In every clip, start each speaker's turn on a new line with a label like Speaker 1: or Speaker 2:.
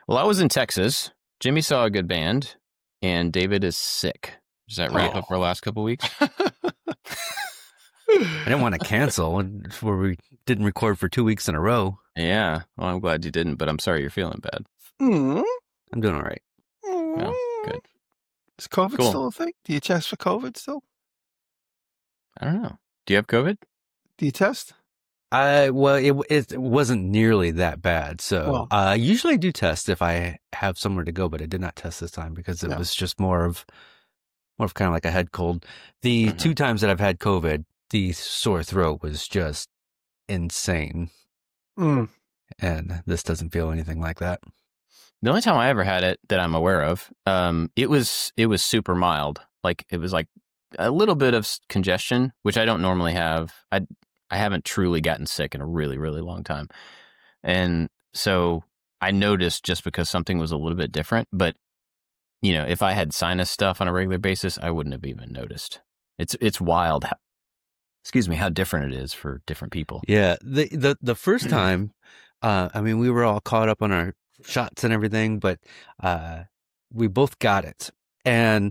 Speaker 1: Well, I was in Texas. Jimmy saw a good band, and David is sick. Does that wrap up our last couple weeks?
Speaker 2: I didn't want to cancel where we didn't record for 2 weeks in a row.
Speaker 1: Yeah. Well, I'm glad you didn't, but I'm sorry you're feeling bad.
Speaker 2: I'm doing all right.
Speaker 1: Oh, good.
Speaker 3: Is COVID
Speaker 1: Cool.
Speaker 3: still a thing? Do you test for COVID still?
Speaker 1: I don't know. Do you have COVID?
Speaker 3: Do you test?
Speaker 2: Well, it wasn't nearly that bad. So I usually do test if I have somewhere to go, but I did not test this time because it was just more of kind of like a head cold. The 2 times that I've had COVID, the sore throat was just insane. And this doesn't feel anything like that.
Speaker 1: The only time I ever had it that I'm aware of, it was super mild. Like it was like a little bit of congestion, which I don't normally have. I haven't truly gotten sick in a really, really long time. And so I noticed just because something was a little bit different, but you know, if I had sinus stuff on a regular basis, I wouldn't have even noticed. It's wild how different it is for different people.
Speaker 2: Yeah. The first time, I mean, we were all caught up on our shots and everything, but we both got it. And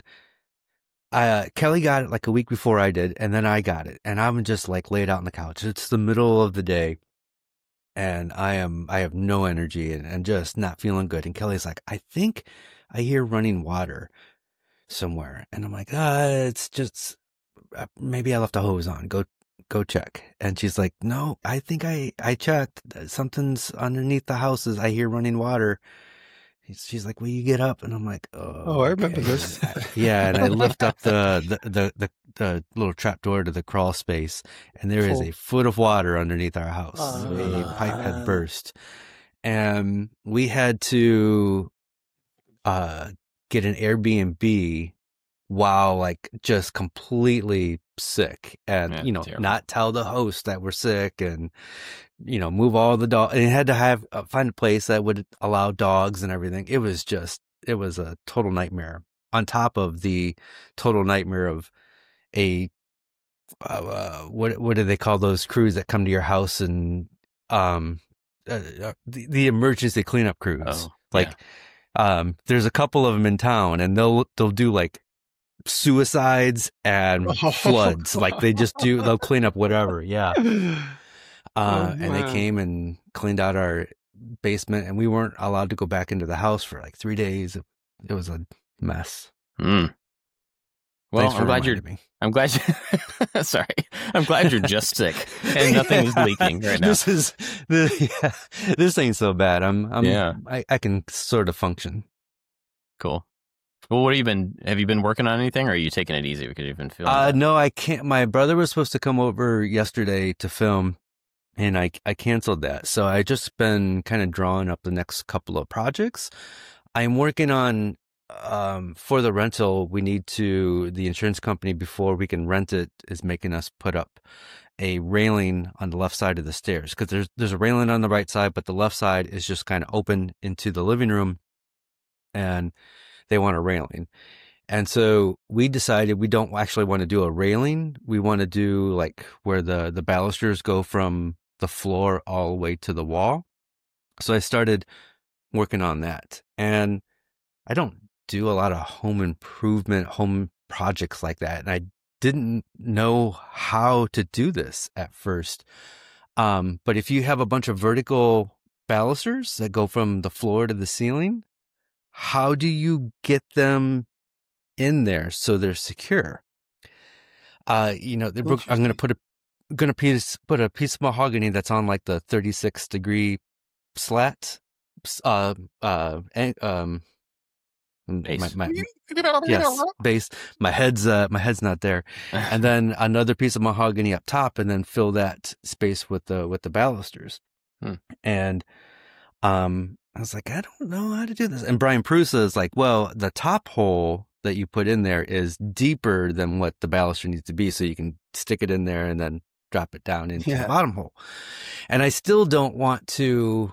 Speaker 2: Kelly got it like a week before I did, and then I got it. And I'm just like laid out on the couch. It's the middle of the day, and I have no energy and just not feeling good. And Kelly's like, I think I hear running water somewhere. And I'm like, it's just maybe I left a hose on. Go check. And she's like, no, I think I checked. Something's underneath the houses. I hear running water. She's like, will you get up? And I'm like, oh,
Speaker 3: I remember this.
Speaker 2: Yeah. And I lift up the little trap door to the crawl space, and there is a foot of water underneath our house. A pipe had burst, and we had to get an Airbnb while like just completely sick, and
Speaker 1: terrible.
Speaker 2: Not tell the host that we're sick, and move all the dogs, and it had to find a place that would allow dogs and everything. It was a total nightmare on top of the total nightmare of a what do they call those crews that come to your house, and the emergency cleanup crews. There's a couple of them in town, and they'll do like suicides and floods. Like they'll clean up whatever. Yeah. And they came and cleaned out our basement, and we weren't allowed to go back into the house for like 3 days. It was a mess.
Speaker 1: Well, I'm glad I'm glad you're just sick and nothing is leaking right now.
Speaker 2: This ain't so bad. I can sort of function.
Speaker 1: Cool. Well, have you been working on anything, or are you taking it easy because you've been feeling
Speaker 2: no, I can't. My brother was supposed to come over yesterday to film, and I canceled that. So I just been kind of drawing up the next couple of projects. I'm working on, for the rental, the insurance company, before we can rent it, is making us put up a railing on the left side of the stairs. Cause there's a railing on the right side, but the left side is just kind of open into the living room, and they want a railing. And so we decided we don't actually want to do a railing. We want to do like where the balusters go from the floor all the way to the wall. So I started working on that. And I don't do a lot of home projects like that. And I didn't know how to do this at first. But if you have a bunch of vertical balusters that go from the floor to the ceiling, how do you get them in there so they're secure? I'm going to put a piece of mahogany that's on like the 36-degree slat.
Speaker 1: Base.
Speaker 2: Base. My head's not there. And then another piece of mahogany up top, and then fill that space with the balusters. And I was like, I don't know how to do this. And Brian Prusa is like, well, the top hole that you put in there is deeper than what the baluster needs to be, so you can stick it in there and then drop it down into the bottom hole. And I still don't want to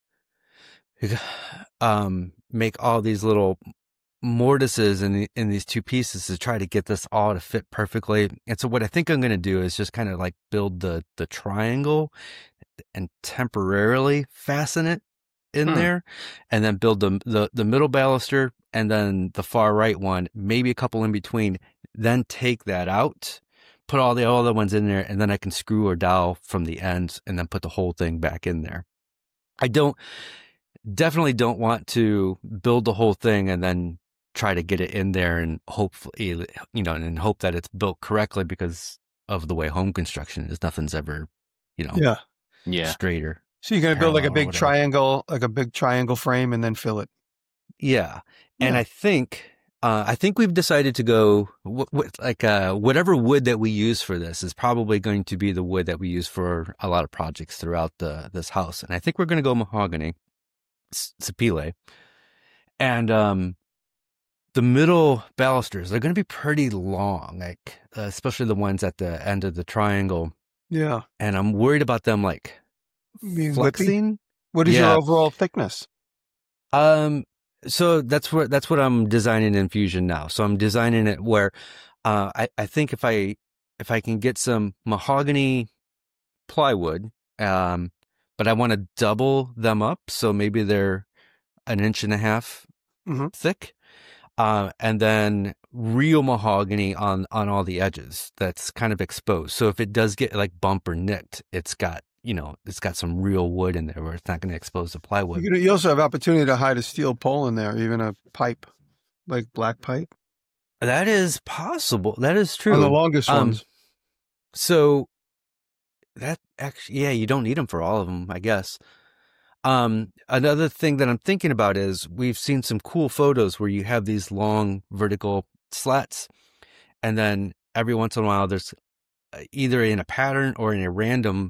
Speaker 2: make all these little mortises in these two pieces to try to get this all to fit perfectly. And so what I think I'm going to do is just kind of like build the triangle and temporarily fasten it in there, and then build the middle baluster, and then the far right one, maybe a couple in between. Then take that out, put all the other ones in there, and then I can screw or dowel from the ends, and then put the whole thing back in there. I definitely don't want to build the whole thing and then try to get it in there and hopefully, and hope that it's built correctly, because of the way home construction is. Nothing's ever, straighter.
Speaker 3: So you're going to build like a big
Speaker 2: parallel,
Speaker 3: triangle frame and then fill it.
Speaker 2: Yeah. And I think we've decided to go whatever wood that we use for this is probably going to be the wood that we use for a lot of projects throughout this house. And I think we're going to go mahogany, sapele. And the middle balusters, they're going to be pretty long, like especially the ones at the end of the triangle.
Speaker 3: Yeah.
Speaker 2: And I'm worried about them like flexing.
Speaker 3: What is your overall thickness?
Speaker 2: So that's what I'm designing in Fusion now. So I'm designing it where I think if I can get some mahogany plywood, but I want to double them up, so maybe they're 1.5 inches thick, and then real mahogany on all the edges that's kind of exposed. So if it does get like bump or nicked, it's got some real wood in there where it's not going to expose the plywood.
Speaker 3: You also have opportunity to hide a steel pole in there, even a pipe, like black pipe.
Speaker 2: That is possible. That is true.
Speaker 3: On the longest ones.
Speaker 2: So that actually, you don't need them for all of them, I guess. Another thing that I'm thinking about is we've seen some cool photos where you have these long vertical slats, and then every once in a while there's either in a pattern or in a random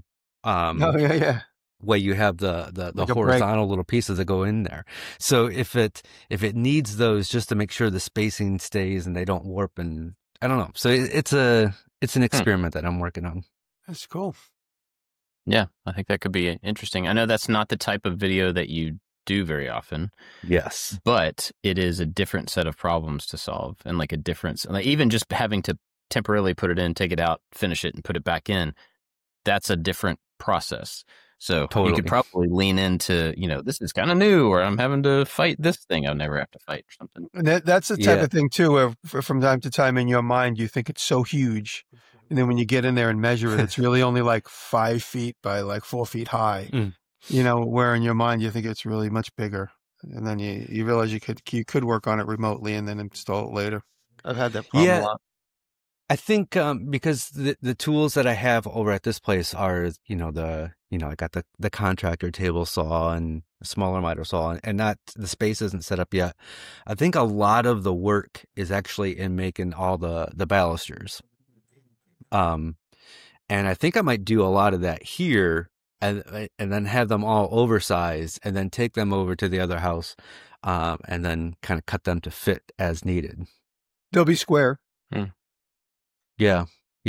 Speaker 2: way you have the like horizontal little pieces that go in there. So if it needs those, just to make sure the spacing stays and they don't warp, and I don't know. So it's an experiment that I'm working on.
Speaker 3: That's cool.
Speaker 1: Yeah, I think that could be interesting. I know that's not the type of video that you do very often.
Speaker 2: Yes.
Speaker 1: But it is a different set of problems to solve, and like a difference. Like even just having to temporarily put it in, take it out, finish it, and put it back in, that's a different process. So you could probably lean into, this is kind of new, or I'm having to fight this thing I'll never have to fight or something.
Speaker 3: And that's the type of thing too, where from time to time in your mind, you think it's so huge. And then when you get in there and measure it, it's really only like 5 feet by like 4 feet high, where in your mind you think it's really much bigger. And then you realize you could work on it remotely and then install it later. I've had that problem a lot.
Speaker 2: I think because the tools that I have over at this place are, I got the contractor table saw and a smaller miter saw, and not the space isn't set up yet. I think a lot of the work is actually in making all the balusters. And I think I might do a lot of that here, and then have them all oversized, and then take them over to the other house, and then kind of cut them to fit as needed.
Speaker 3: They'll be square.
Speaker 2: Yeah.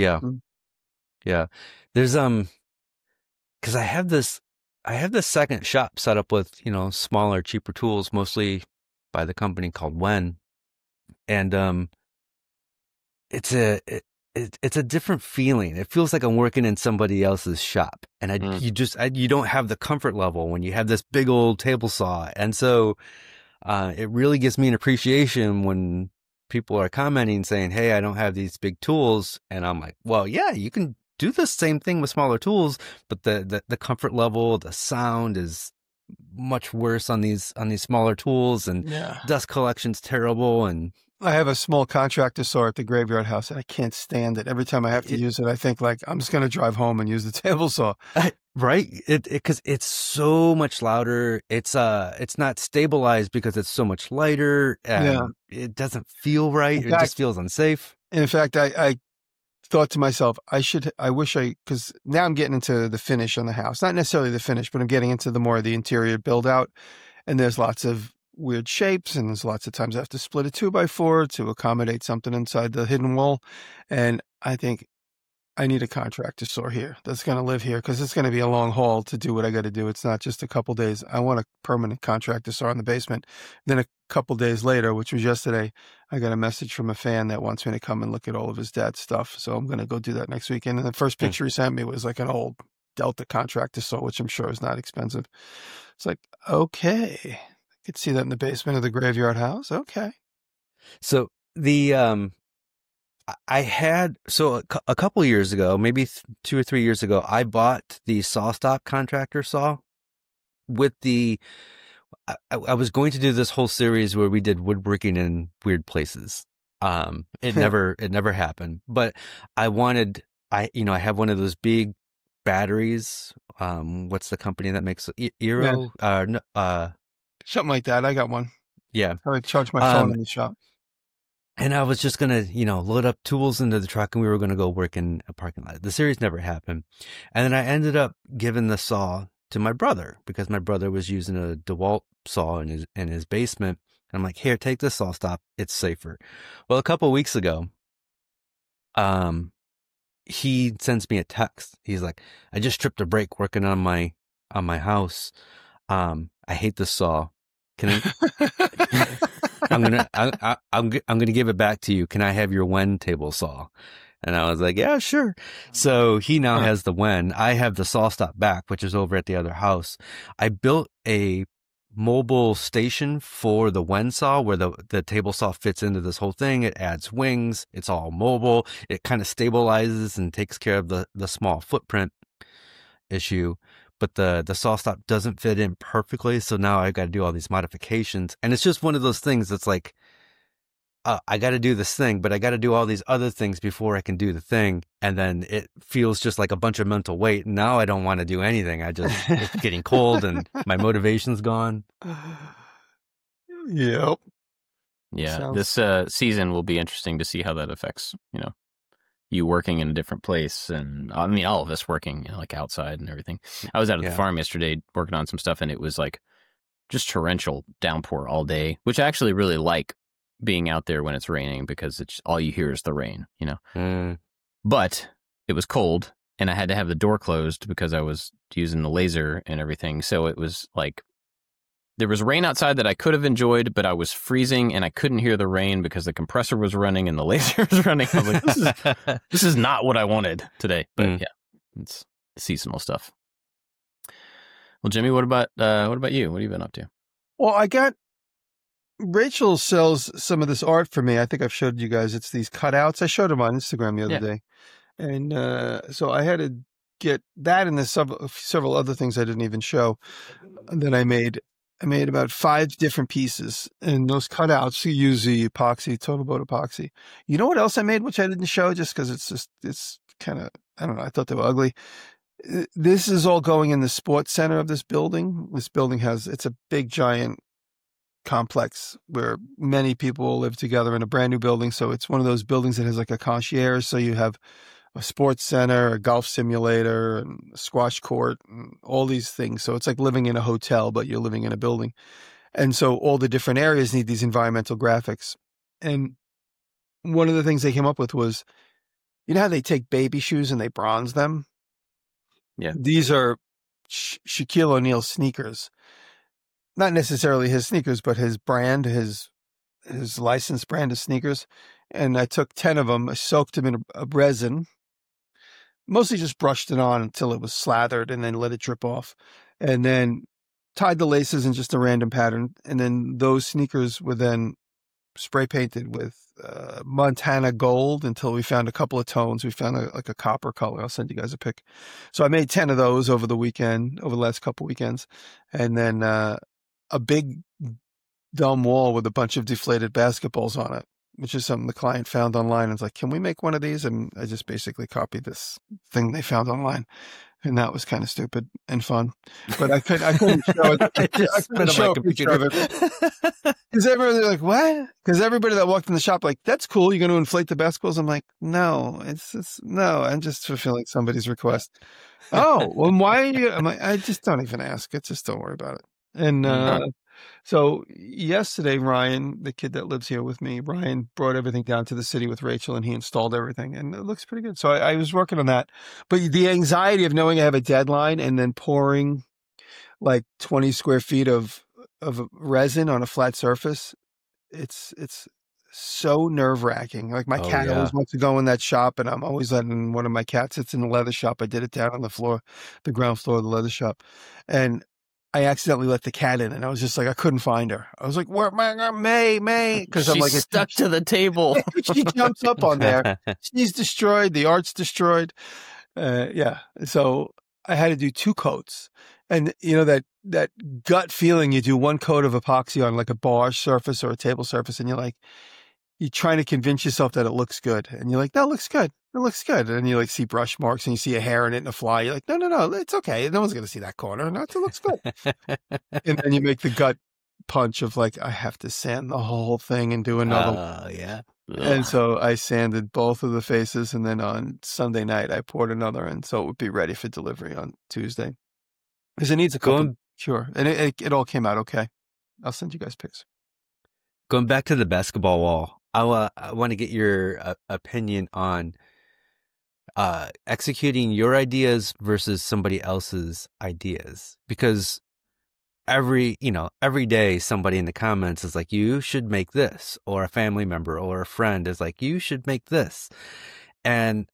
Speaker 2: There's because I have this second shop set up with smaller, cheaper tools, mostly by the company called Wen, and it's a different feeling. It feels like I'm working in somebody else's shop, and you don't have the comfort level when you have this big old table saw, and so it really gives me an appreciation when people are commenting saying, "Hey, I don't have these big tools," and I'm like, "Well, yeah, you can do the same thing with smaller tools, but the comfort level, the sound is much worse on these smaller tools, and dust collection's terrible." And
Speaker 3: I have a small contractor saw at the graveyard house, and I can't stand it. Every time I have to use it, I think like I'm just going to drive home and use the table saw.
Speaker 2: Right? Because it's so much louder. It's not stabilized because it's so much lighter. It doesn't feel right. It just feels unsafe.
Speaker 3: In fact, I thought to myself, because now I'm getting into the finish on the house. Not necessarily the finish, but I'm getting into the more of the interior build out. And there's lots of weird shapes, and there's lots of times I have to split a 2x4 to accommodate something inside the hidden wall. And I think I need a contractor saw here that's going to live here, because it's going to be a long haul to do what I got to do. It's not just a couple days. I want a permanent contractor saw in the basement. Then a couple days later, which was yesterday, I got a message from a fan that wants me to come and look at all of his dad's stuff. So I'm going to go do that next weekend. And the first picture he sent me was like an old Delta contractor saw, which I'm sure is not expensive. It's like, okay, I could see that in the basement of the graveyard house. Okay.
Speaker 2: So I had a couple years ago, maybe 2 or 3 years ago, I bought the SawStop contractor saw with the. I was going to do this whole series where we did woodworking in weird places. It never happened, but I have one of those big batteries. What's the company that makes Eero?
Speaker 3: Something like that. I got one.
Speaker 2: Yeah.
Speaker 3: I charge my phone in the shop.
Speaker 2: And I was just going to, load up tools into the truck and we were going to go work in a parking lot. The series never happened. And then I ended up giving the saw to my brother because my brother was using a DeWalt saw in his basement. And I'm like, here, take this SawStop. It's safer. Well, a couple of weeks ago, he sends me a text. He's like, I just tripped a brake working on my house. I hate this saw. Can I? I'm gonna give it back to you. Can I have your Wen table saw? And I was like, yeah, sure. So he now has the Wen. I have the SawStop back, which is over at the other house. I built a mobile station for the Wen saw where the table saw fits into this whole thing. It adds wings. It's all mobile. It kind of stabilizes and takes care of the small footprint issue. But the SawStop doesn't fit in perfectly. So now I got to do all these modifications. And it's just one of those things that's like, I got to do this thing, but I got to do all these other things before I can do the thing. And then it feels just like a bunch of mental weight. Now I don't want to do anything. It's getting cold and my motivation's gone.
Speaker 3: Yep.
Speaker 1: Yeah. This season will be interesting to see how that affects, you working in a different place. And I mean, all of us working like outside and everything. I was out at the farm yesterday working on some stuff and it was like just torrential downpour all day, which I actually really like being out there when it's raining because it's all you hear is the rain, But it was cold and I had to have the door closed because I was using the laser and everything. So it was like there was rain outside that I could have enjoyed, but I was freezing and I couldn't hear the rain because the compressor was running and the laser was running. I was like, this is not what I wanted today. But yeah, it's seasonal stuff. Well, Jimmy, what about you? What have you been up to?
Speaker 3: Well, Rachel sells some of this art for me. I think I've showed you guys. It's these cutouts. I showed them on Instagram the other day. And so I had to get that and there's several other things I didn't even show that I made. I made about 5 different pieces. And those cutouts, you use the epoxy, Total Boat epoxy. You know what else I made, which I didn't show just because it's kind of, I don't know, I thought they were ugly. This is all going in the sports center of this building. This building it's a big, giant complex where many people live together in a brand new building. So it's one of those buildings that has like a concierge. So you have a sports center, a golf simulator, and a squash court, and all these things. So it's like living in a hotel, but you're living in a building. And so all the different areas need these environmental graphics. And one of the things they came up with was, you know how they take baby shoes and they bronze them?
Speaker 1: Yeah.
Speaker 3: These are Shaquille O'Neal sneakers. Not necessarily his sneakers, but his brand, his licensed brand of sneakers. And I took 10 of them, I soaked them in a resin, mostly just brushed it on until it was slathered and then let it drip off. And then tied the laces in just a random pattern. And then those sneakers were then spray painted with Montana gold until we found a couple of tones. We found a copper color. I'll send you guys a pic. So I made 10 of those over the last couple weekends. And then a big dumb wall with a bunch of deflated basketballs on it, which is something the client found online. And it's like, can we make one of these? And I just basically copied this thing they found online. And that was kind of stupid and fun. But I couldn't show it. I couldn't show a picture of it. Because everybody like, what? Because everybody that walked in the shop like, that's cool. You're going to inflate the basketballs? I'm like, no, no, I'm just fulfilling somebody's request. Oh, well, why are you? I'm like, I just don't even ask it. Just don't worry about it. And so yesterday, Ryan, the kid that lives here with me, Ryan brought everything down to the city with Rachel and he installed everything and it looks pretty good. So I was working on that. But the anxiety of knowing I have a deadline and then pouring like 20 square feet of resin on a flat surface, it's so nerve wracking. Like my
Speaker 2: Oh,
Speaker 3: cat
Speaker 2: yeah.
Speaker 3: always wants to go in that shop, and I'm always letting one of my cats sits in the leather shop. I did it down on the floor, the ground floor of the leather shop, and I accidentally let the cat in, and I was just like, I couldn't find her. I was like, "Where, May?" Because I'm
Speaker 1: She's
Speaker 3: like,
Speaker 1: stuck to the table.
Speaker 3: she jumps up on there. She's destroyed. The art's destroyed. Yeah. So I had to do 2 coats. And you know, that gut feeling, you do 1 coat of epoxy on like a bar surface or a table surface, and you're trying to convince yourself that it looks good. And you're like, that looks good. It looks good. And you like see brush marks and you see a hair in it and a fly. You're like, no, it's okay. No one's going to see that corner. No, it looks good. And then you make the gut punch of like, I have to sand the whole thing and do another one.
Speaker 2: Oh, yeah.
Speaker 3: And so I sanded both of the faces, and then on Sunday night I poured another in, so it would be ready for delivery on Tuesday. Because it needs a couple cure, and it all came out okay. I'll send you guys pics.
Speaker 2: Going back to the basketball wall, I want to get your opinion on executing your ideas versus somebody else's ideas, because every day somebody in the comments is like, you should make this, or a family member or a friend is like, you should make this. And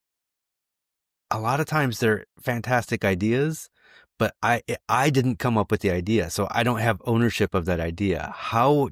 Speaker 2: a lot of times they're fantastic ideas, but I didn't come up with the idea, so I don't have ownership of that idea. How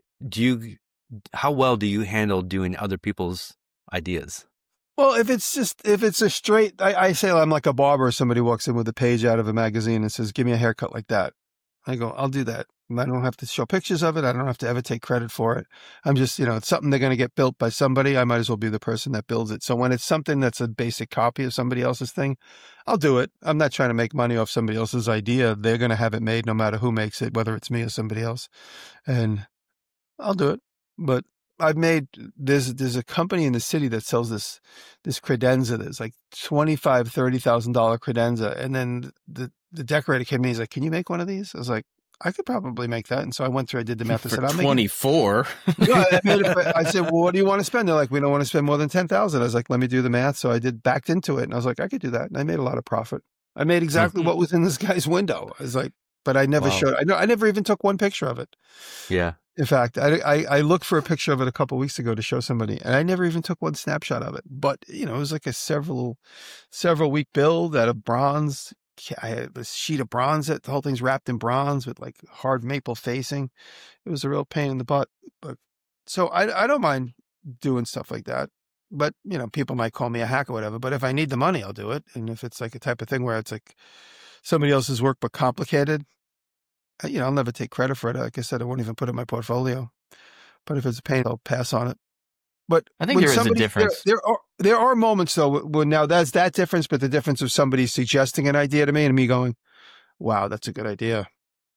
Speaker 2: how well do you handle doing other people's ideas?
Speaker 3: Well, if it's a straight, I say I'm like a barber. Somebody walks in with a page out of a magazine and says, give me a haircut like that. I go, I'll do that. I don't have to show pictures of it. I don't have to ever take credit for it. I'm just, it's something they're going to get built by somebody. I might as well be the person that builds it. So when it's something that's a basic copy of somebody else's thing, I'll do it. I'm not trying to make money off somebody else's idea. They're going to have it made no matter who makes it, whether it's me or somebody else. And I'll do it. But there's a company in the city that sells this credenza. There's like $25,000-$30,000 credenza. And then the decorator came to me. He's like, can you make one of these? I was like, I could probably make that. And so I went through, I did the math. I said,
Speaker 1: For
Speaker 3: I'll
Speaker 1: 24.
Speaker 3: I said, well, what do you want to spend? They're like, we don't want to spend more than 10,000. I was like, let me do the math. So I backed into it, and I was like, I could do that. And I made a lot of profit. I made exactly what was in this guy's window. I was like, but I never showed, I never even took one picture of it.
Speaker 2: Yeah.
Speaker 3: In fact, I looked for a picture of it a couple of weeks ago to show somebody, and I never even took one snapshot of it. But, it was like a several week build out of bronze. I had this sheet of bronze that the whole thing's wrapped in bronze with like hard maple facing. It was a real pain in the butt. But so I don't mind doing stuff like that. But, people might call me a hack or whatever. But if I need the money, I'll do it. And if it's like a type of thing where it's like somebody else's work but complicated, I'll never take credit for it. Like I said, I won't even put it in my portfolio. But if it's a pain, I'll pass on it. But
Speaker 1: I think there is a difference.
Speaker 3: There are moments though when now that's that difference, but the difference of somebody suggesting an idea to me and me going, "Wow, that's a good idea."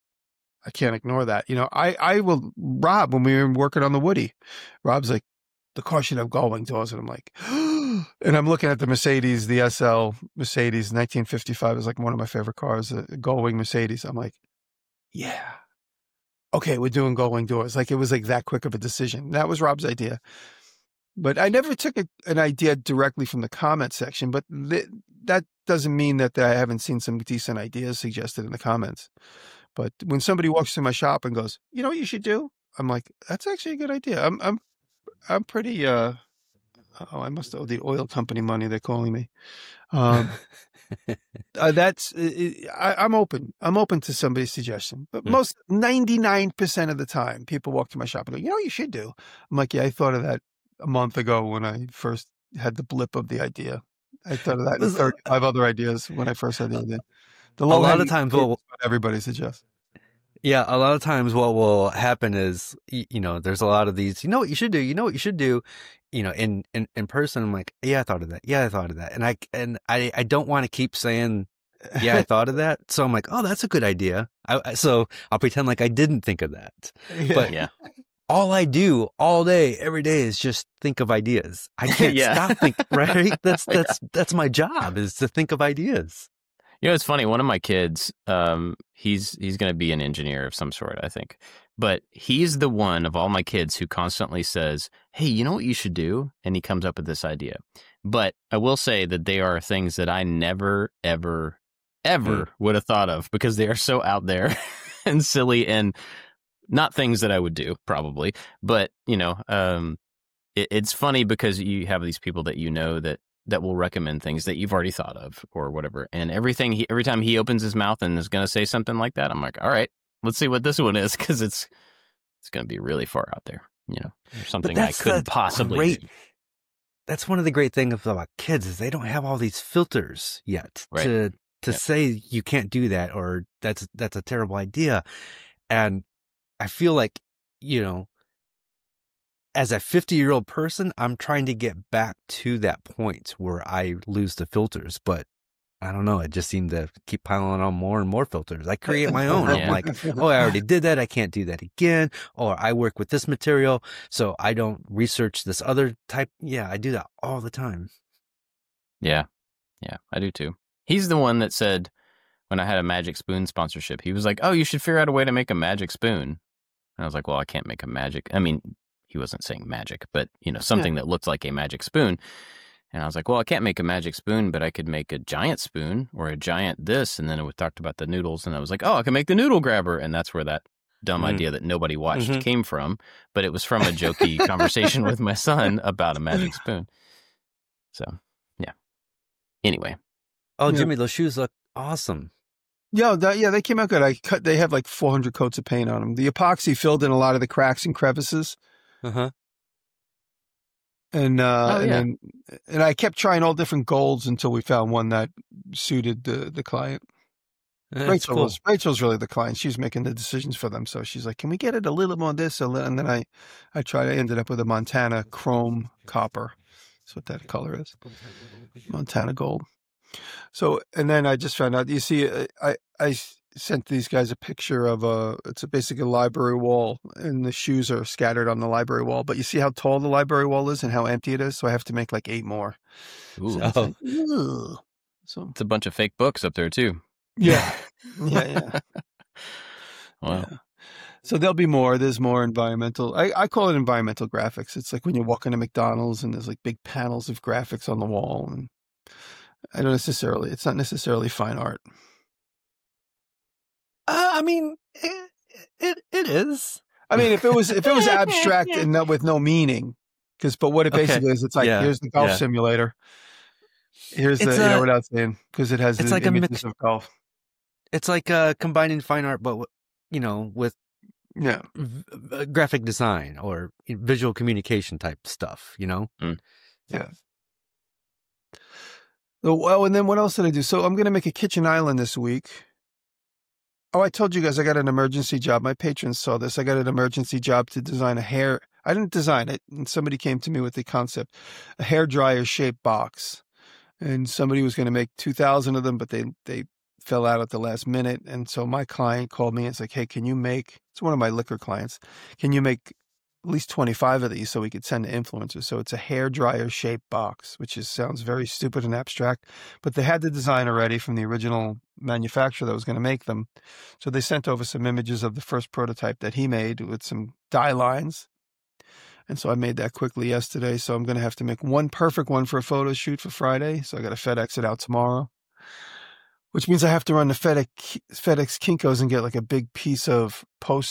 Speaker 3: I can't ignore that. I will. Rob, when we were working on the Woody, Rob's like, "The car should have gull wing doors," and I'm like, and I'm looking at the Mercedes, the SL Mercedes 1955 is like one of my favorite cars, a gull wing Mercedes. I'm like, yeah. Okay, we're doing gull wing doors. Like it was like that quick of a decision. That was Rob's idea. But I never took an idea directly from the comment section, but that doesn't mean that I haven't seen some decent ideas suggested in the comments. But when somebody walks through my shop and goes, you know what you should do? I'm like, that's actually a good idea. I'm pretty, I must owe the oil company money. They're calling me. I'm open. I'm open to somebody's suggestion, but 99% of the time people walk to my shop and go, you know what you should do? I'm like, yeah, I thought of that a month ago when I first had the blip of the idea. I thought of that and 35 other ideas when I first had the idea.
Speaker 2: A lot of times what
Speaker 3: everybody suggests.
Speaker 2: Yeah, a lot of times what will happen is, there's a lot of these, you know what you should do, in person. I'm like, yeah, I thought of that. Yeah, I thought of that. And I don't want to keep saying, yeah, I thought of that. So I'm like, oh, that's a good idea. So I'll pretend like I didn't think of that.
Speaker 3: Yeah.
Speaker 2: But
Speaker 1: Yeah.
Speaker 2: all I do all day, every day is just think of ideas. I can't stop thinking, right? That's my job, is to think of ideas.
Speaker 1: It's funny. One of my kids, he's going to be an engineer of some sort, I think. But he's the one of all my kids who constantly says, hey, you know what you should do? And he comes up with this idea. But I will say that they are things that I never, ever, ever would have thought of, because they are so out there and silly and not things that I would do, probably. But, it's funny because you have these people that you know that will recommend things that you've already thought of or whatever. And every time he opens his mouth and is going to say something like that, I'm like, all right, let's see what this one is, because it's going to be really far out there, or something I couldn't possibly do.
Speaker 2: That's one of the great things about kids is they don't have all these filters yet to say you can't do that or that's a terrible idea. And I feel like, as a 50-year-old person, I'm trying to get back to that point where I lose the filters, but I don't know. I just seem to keep piling on more and more filters. I create my own. I'm like, oh, I already did that. I can't do that again. Or I work with this material, so I don't research this other type. Yeah, I do that all the time.
Speaker 1: Yeah, I do too. He's the one that said when I had a Magic Spoon sponsorship, he was like, oh, you should figure out a way to make a magic spoon. And I was like, well, I can't make a magic. I mean, he wasn't saying magic, but, something that looked like a magic spoon. And I was like, well, I can't make a magic spoon, but I could make a giant spoon or a giant this. And then we talked about the noodles. And I was like, oh, I can make the noodle grabber. And that's where that dumb idea that nobody watched came from. But it was from a jokey conversation with my son about a magic spoon. So, yeah. Anyway.
Speaker 2: Oh, Jimmy, those shoes look awesome.
Speaker 3: Yeah, they came out good. They have like 400 coats of paint on them. The epoxy filled in a lot of the cracks and crevices.
Speaker 2: Uh-huh.
Speaker 3: And I kept trying all different golds until we found one that suited the client. Rachel's really the client. She's making the decisions for them. So she's like, can we get it a little more this? And then I ended up with a Montana chrome copper. That's what that color is. Montana gold. So, and then I just found out, you see, I sent these guys a picture of it's basically a library wall, and the shoes are scattered on the library wall. But you see how tall the library wall is and how empty it is? So I have to make like 8 more.
Speaker 1: Ooh.
Speaker 3: So
Speaker 1: it's a bunch of fake books up there too.
Speaker 3: Yeah. Yeah.
Speaker 1: Wow.
Speaker 3: Yeah. So there'll be more. There's more environmental. I call it environmental graphics. It's like when you walk into McDonald's and there's like big panels of graphics on the wall, and it's not necessarily fine art.
Speaker 2: I mean, it is.
Speaker 3: I mean, if it was abstract and with no meaning, but what it basically is, it's like, here's the golf simulator. Here's what I'm saying, because it has like images of golf.
Speaker 2: It's like combining fine art, but with graphic design or visual communication type stuff.
Speaker 3: Yeah. Well, and then what else did I do? So I'm going to make a kitchen island this week. Oh, I told you guys I got an emergency job. My patrons saw this. I got an emergency job to design a hair. I didn't design it. And somebody came to me with the concept, a hair dryer shaped box. And somebody was going to make 2,000 of them, but they fell out at the last minute. And so my client called me and it's like, hey, it's one of my liquor clients. Can you make at least 25 of these so we could send to influencers? So it's a hair dryer shaped box, which sounds very stupid and abstract, but they had the design already from the original manufacturer that was going to make them. So they sent over some images of the first prototype that he made with some dye lines. And so I made that quickly yesterday. So I'm going to have to make one perfect one for a photo shoot for Friday. So I got to FedEx it out tomorrow, which means I have to run to FedEx Kinko's and get like a big piece of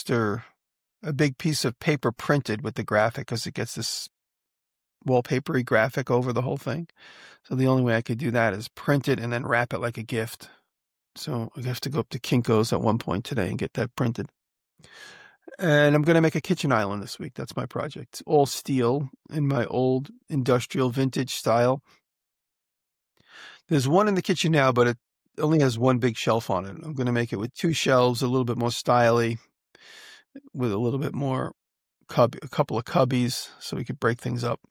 Speaker 3: paper printed with the graphic, because it gets this wallpapery graphic over the whole thing. So the only way I could do that is print it and then wrap it like a gift. So I have to go up to Kinko's at one point today and get that printed. And I'm going to make a kitchen island this week. That's my project. It's all steel in my old industrial vintage style. There's one in the kitchen now, but it only has one big shelf on it. I'm going to make it with 2 shelves, a little bit more styly, with a little bit more a couple of cubbies so we could break things up.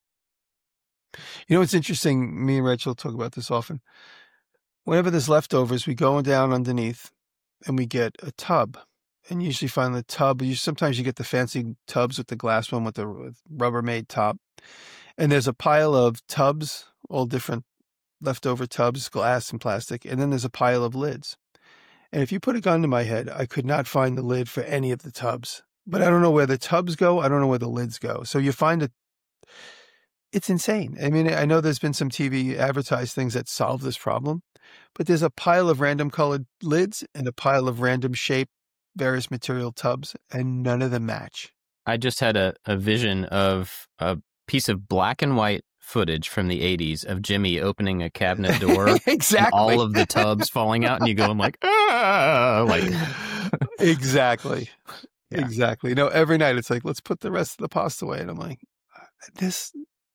Speaker 3: It's interesting. Me and Rachel talk about this often. Whenever there's leftovers, we go down underneath and we get a tub, and usually find the tub. Sometimes you get the fancy tubs with the glass one with the Rubbermaid top. And there's a pile of tubs, all different leftover tubs, glass and plastic. And then there's a pile of lids. And if you put a gun to my head, I could not find the lid for any of the tubs. But I don't know where the tubs go. I don't know where the lids go. So you find it. It's insane. I mean, I know there's been some TV advertised things that solve this problem, but there's a pile of random colored lids and a pile of random shaped, various material tubs, and none of them match.
Speaker 1: I just had a vision of a piece of black and white footage from the 80s of Jimmy opening a cabinet door
Speaker 3: Exactly.
Speaker 1: and all of the tubs falling out, and you go, I'm like, ah, like
Speaker 3: Exactly.
Speaker 1: Yeah.
Speaker 3: Exactly. No, every night it's like, let's put the rest of the pasta away. And I'm like, this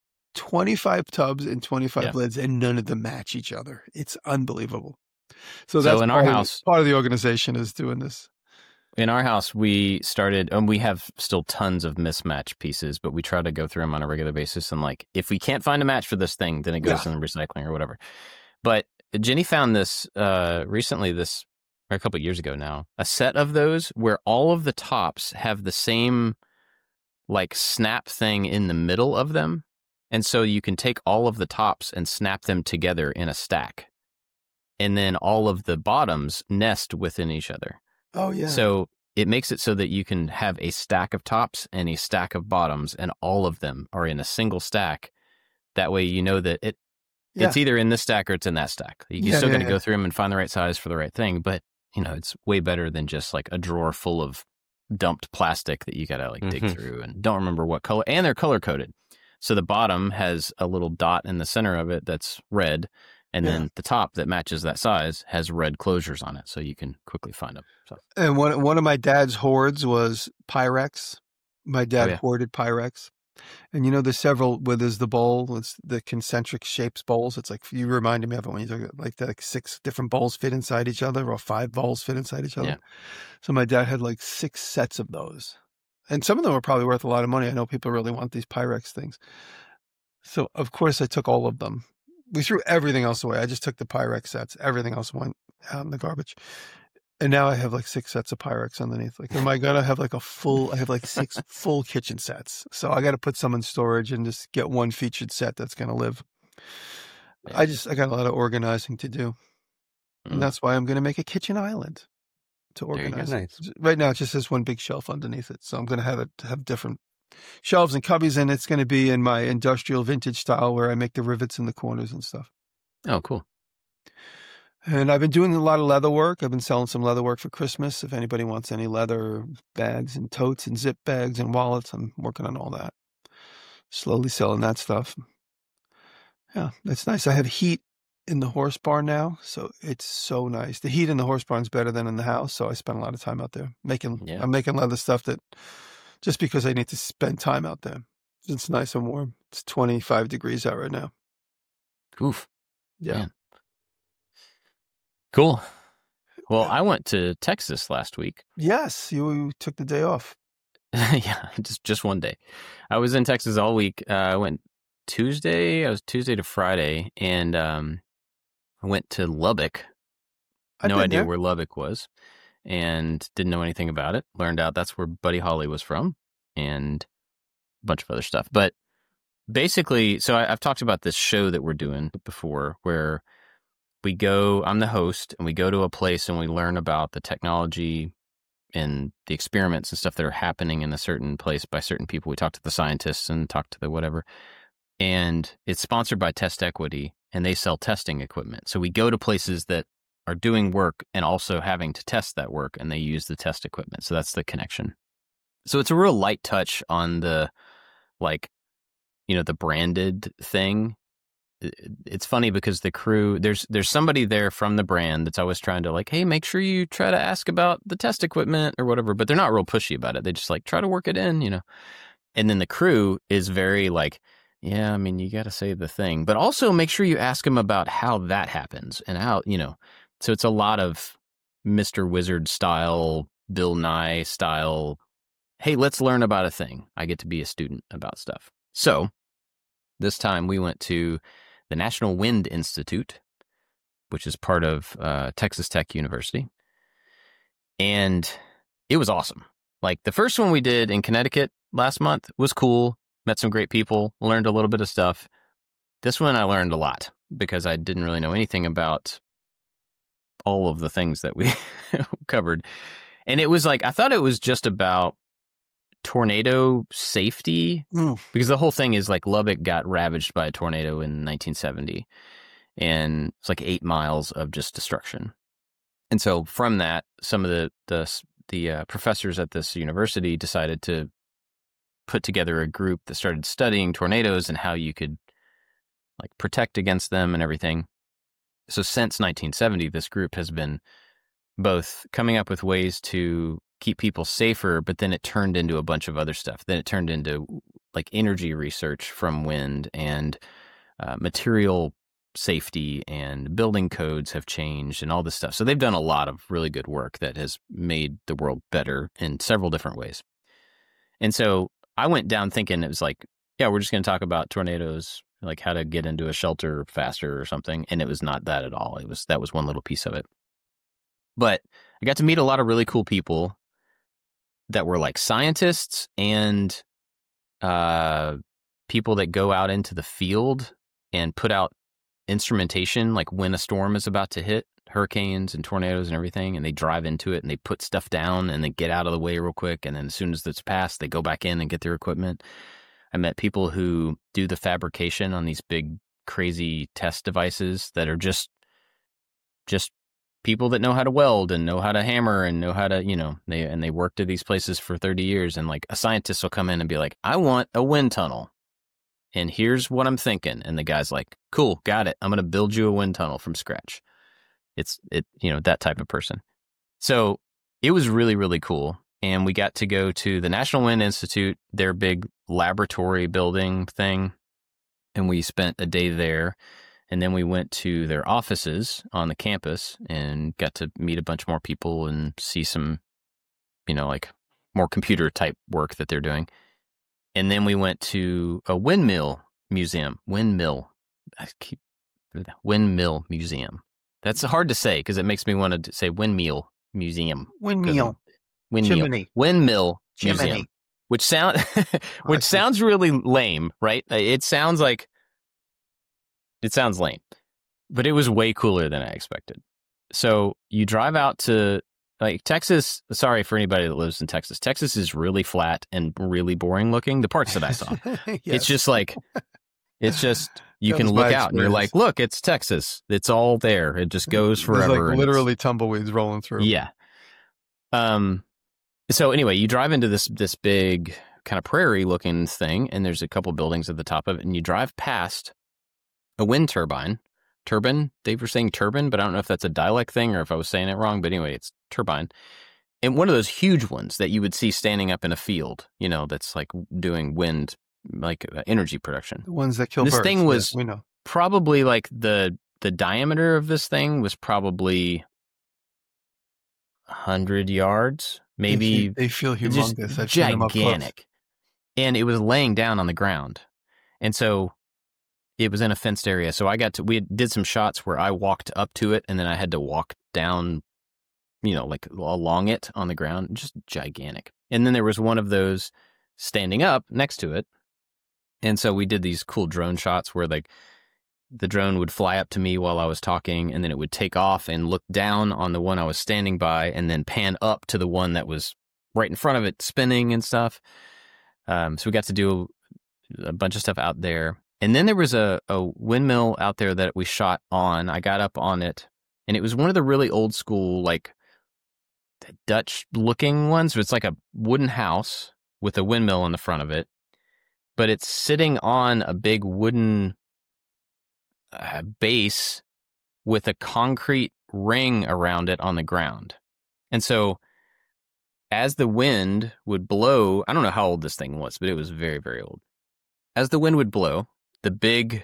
Speaker 3: 25 tubs and 25
Speaker 1: Yeah.
Speaker 3: lids, and none of them match each other. It's unbelievable. So
Speaker 1: So
Speaker 3: that's
Speaker 1: in our house-
Speaker 3: part of the organization is doing this.
Speaker 1: In our house, we started, and we have still tons of mismatched pieces, but we try to go through them on a regular basis. And like, if we can't find a match for this thing, then it goes in the recycling or whatever. But Jenny found this recently, or a couple of years ago now, a set of those where all of the tops have the same like snap thing in the middle of them. And so you can take all of the tops and snap them together in a stack. And then all of the bottoms nest within each other.
Speaker 3: Oh, yeah.
Speaker 1: So it makes it so that you can have a stack of tops and a stack of bottoms, and all of them are in a single stack. That way, you know that it's either in this stack or it's in that stack. You still got to go through them and find the right size for the right thing. But, it's way better than just like a drawer full of dumped plastic that you got to like dig through and don't remember what color. And they're color coded. So the bottom has a little dot in the center of it that's red. And then the top that matches that size has red closures on it, so you can quickly find them. So.
Speaker 3: And one of my dad's hoards was Pyrex. My dad hoarded Pyrex. And there's several, where there's the bowl, it's the concentric shapes bowls. It's like, you reminded me of it when you talk about like 6 different bowls fit inside each other, or 5 bowls fit inside each other.
Speaker 1: Yeah.
Speaker 3: So my dad had like 6 sets of those. And some of them were probably worth a lot of money. I know people really want these Pyrex things. So, of course, I took all of them. We threw everything else away. I just took the Pyrex sets. Everything else went out in the garbage. And now I have like 6 sets of Pyrex underneath. Like, am I going to have like I have like 6 full kitchen sets. So I got to put some in storage and just get one featured set that's going to live. I got a lot of organizing to do. And that's why I'm going to make a kitchen island to organize.
Speaker 2: Nice.
Speaker 3: Right now, it just has one big shelf underneath it. So I'm going to have different shelves and cubbies, and it's going to be in my industrial vintage style where I make the rivets in the corners and stuff.
Speaker 1: Oh, cool.
Speaker 3: And I've been doing a lot of leather work. I've been selling some leather work for Christmas. If anybody wants any leather bags and totes and zip bags and wallets, I'm working on all that. Slowly selling that stuff. Yeah, that's nice. I have heat in the horse barn now, so it's so nice. The heat in the horse barn is better than in the house, so I spend a lot of time out there I'm making leather stuff that just because I need to spend time out there. It's nice and warm. It's 25 degrees out right now.
Speaker 1: Oof.
Speaker 3: Yeah.
Speaker 1: Man. Cool. Well, I went to Texas last week.
Speaker 3: Yes, you took the day off.
Speaker 1: Yeah, just one day. I was in Texas all week. I went Tuesday. I was Tuesday to Friday, and I went to Lubbock. No idea where Lubbock was, and didn't know anything about it. Learned out that's where Buddy Holly was from, and a bunch of other stuff. But basically, so I've talked about this show that we're doing before, where we go, I'm the host, and we go to a place and we learn about the technology and the experiments and stuff that are happening in a certain place by certain people. We talk to the scientists and talk to the whatever. And it's sponsored by Test Equity, and they sell testing equipment. So we go to places that are doing work and also having to test that work, and they use the test equipment. So that's the connection. So it's a real light touch on the, the branded thing. It's funny because the crew, there's somebody there from the brand that's always trying to hey, make sure you try to ask about the test equipment or whatever, but they're not real pushy about it. They just try to work it in, And then the crew is very yeah, I mean, you got to say the thing, but also make sure you ask them about how that happens and how, so it's a lot of Mr. Wizard style, Bill Nye style. Hey, let's learn about a thing. I get to be a student about stuff. So this time we went to the National Wind Institute, which is part of Texas Tech University. And it was awesome. The first one we did in Connecticut last month was cool. Met some great people, learned a little bit of stuff. This one I learned a lot because I didn't really know anything about all of the things that we covered. And it was I thought it was just about tornado safety, because the whole thing is Lubbock got ravaged by a tornado in 1970, and it's 8 miles of just destruction. And so from that, some of the professors at this university decided to put together a group that started studying tornadoes and how you could like protect against them and everything. So since 1970, this group has been both coming up with ways to keep people safer, but then it turned into a bunch of other stuff. Then it turned into like energy research from wind, and material safety, and building codes have changed and all this stuff. So they've done a lot of really good work that has made the world better in several different ways. And so I went down thinking it was like, yeah, we're just going to talk about tornadoes, like how to get into a shelter faster or something. And it was not that at all. That was one little piece of it. But I got to meet a lot of really cool people that were like scientists and people that go out into the field and put out instrumentation, like when a storm is about to hit, hurricanes and tornadoes and everything, and they drive into it and they put stuff down and they get out of the way real quick. And then as soon as it's passed, they go back in and get their equipment. I met people who do the fabrication on these big, crazy test devices that are just people that know how to weld and know how to hammer and know how to, they worked at these places for 30 years. And like a scientist will come in and be like, I want a wind tunnel. And here's what I'm thinking. And the guy's like, cool, got it. I'm going to build you a wind tunnel from scratch. It's that type of person. So it was really, really cool. And we got to go to the National Wind Institute, their big laboratory building thing. And we spent a day there. And then we went to their offices on the campus and got to meet a bunch more people and see some, like more computer type work that they're doing. And then we went to a windmill museum. Windmill museum. That's hard to say because it makes me want to say windmill museum.
Speaker 3: Windmill.
Speaker 1: Chimney. Windmill museum. Which sounds really lame, right? It sounds lame, but it was way cooler than I expected. So you drive out to like Texas. Sorry for anybody that lives in Texas. Texas is really flat and really boring looking. The parts that I saw,
Speaker 3: Yes.
Speaker 1: it's just you can look out and you're like, look, it's Texas. It's all there. It just goes forever.
Speaker 3: There's like literally tumbleweeds rolling through.
Speaker 1: Yeah. So anyway, you drive into this big kind of prairie looking thing, and there's a couple buildings at the top of it, and you drive past a wind turbine. They were saying turbine, but I don't know if that's a dialect thing or if I was saying it wrong. But anyway, it's turbine. And one of those huge ones that you would see standing up in a field, that's like doing wind, like energy production.
Speaker 3: The ones that kill birds.
Speaker 1: This thing was
Speaker 3: we know.
Speaker 1: Probably like the diameter of this thing was probably 100 yards, maybe.
Speaker 3: They feel humongous.
Speaker 1: Just gigantic. And it was laying down on the ground. And so it was in a fenced area. So we did some shots where I walked up to it and then I had to walk down, like along it on the ground, just gigantic. And then there was one of those standing up next to it. And so we did these cool drone shots where like the drone would fly up to me while I was talking, and then it would take off and look down on the one I was standing by and then pan up to the one that was right in front of it spinning and stuff. So we got to do a bunch of stuff out there. And then there was a windmill out there that we shot on. I got up on it, and it was one of the really old school, like Dutch looking ones. So it's like a wooden house with a windmill in the front of it, but it's sitting on a big wooden base with a concrete ring around it on the ground. And so as the wind would blow, I don't know how old this thing was, but it was very, very old. As the wind would blow, the big,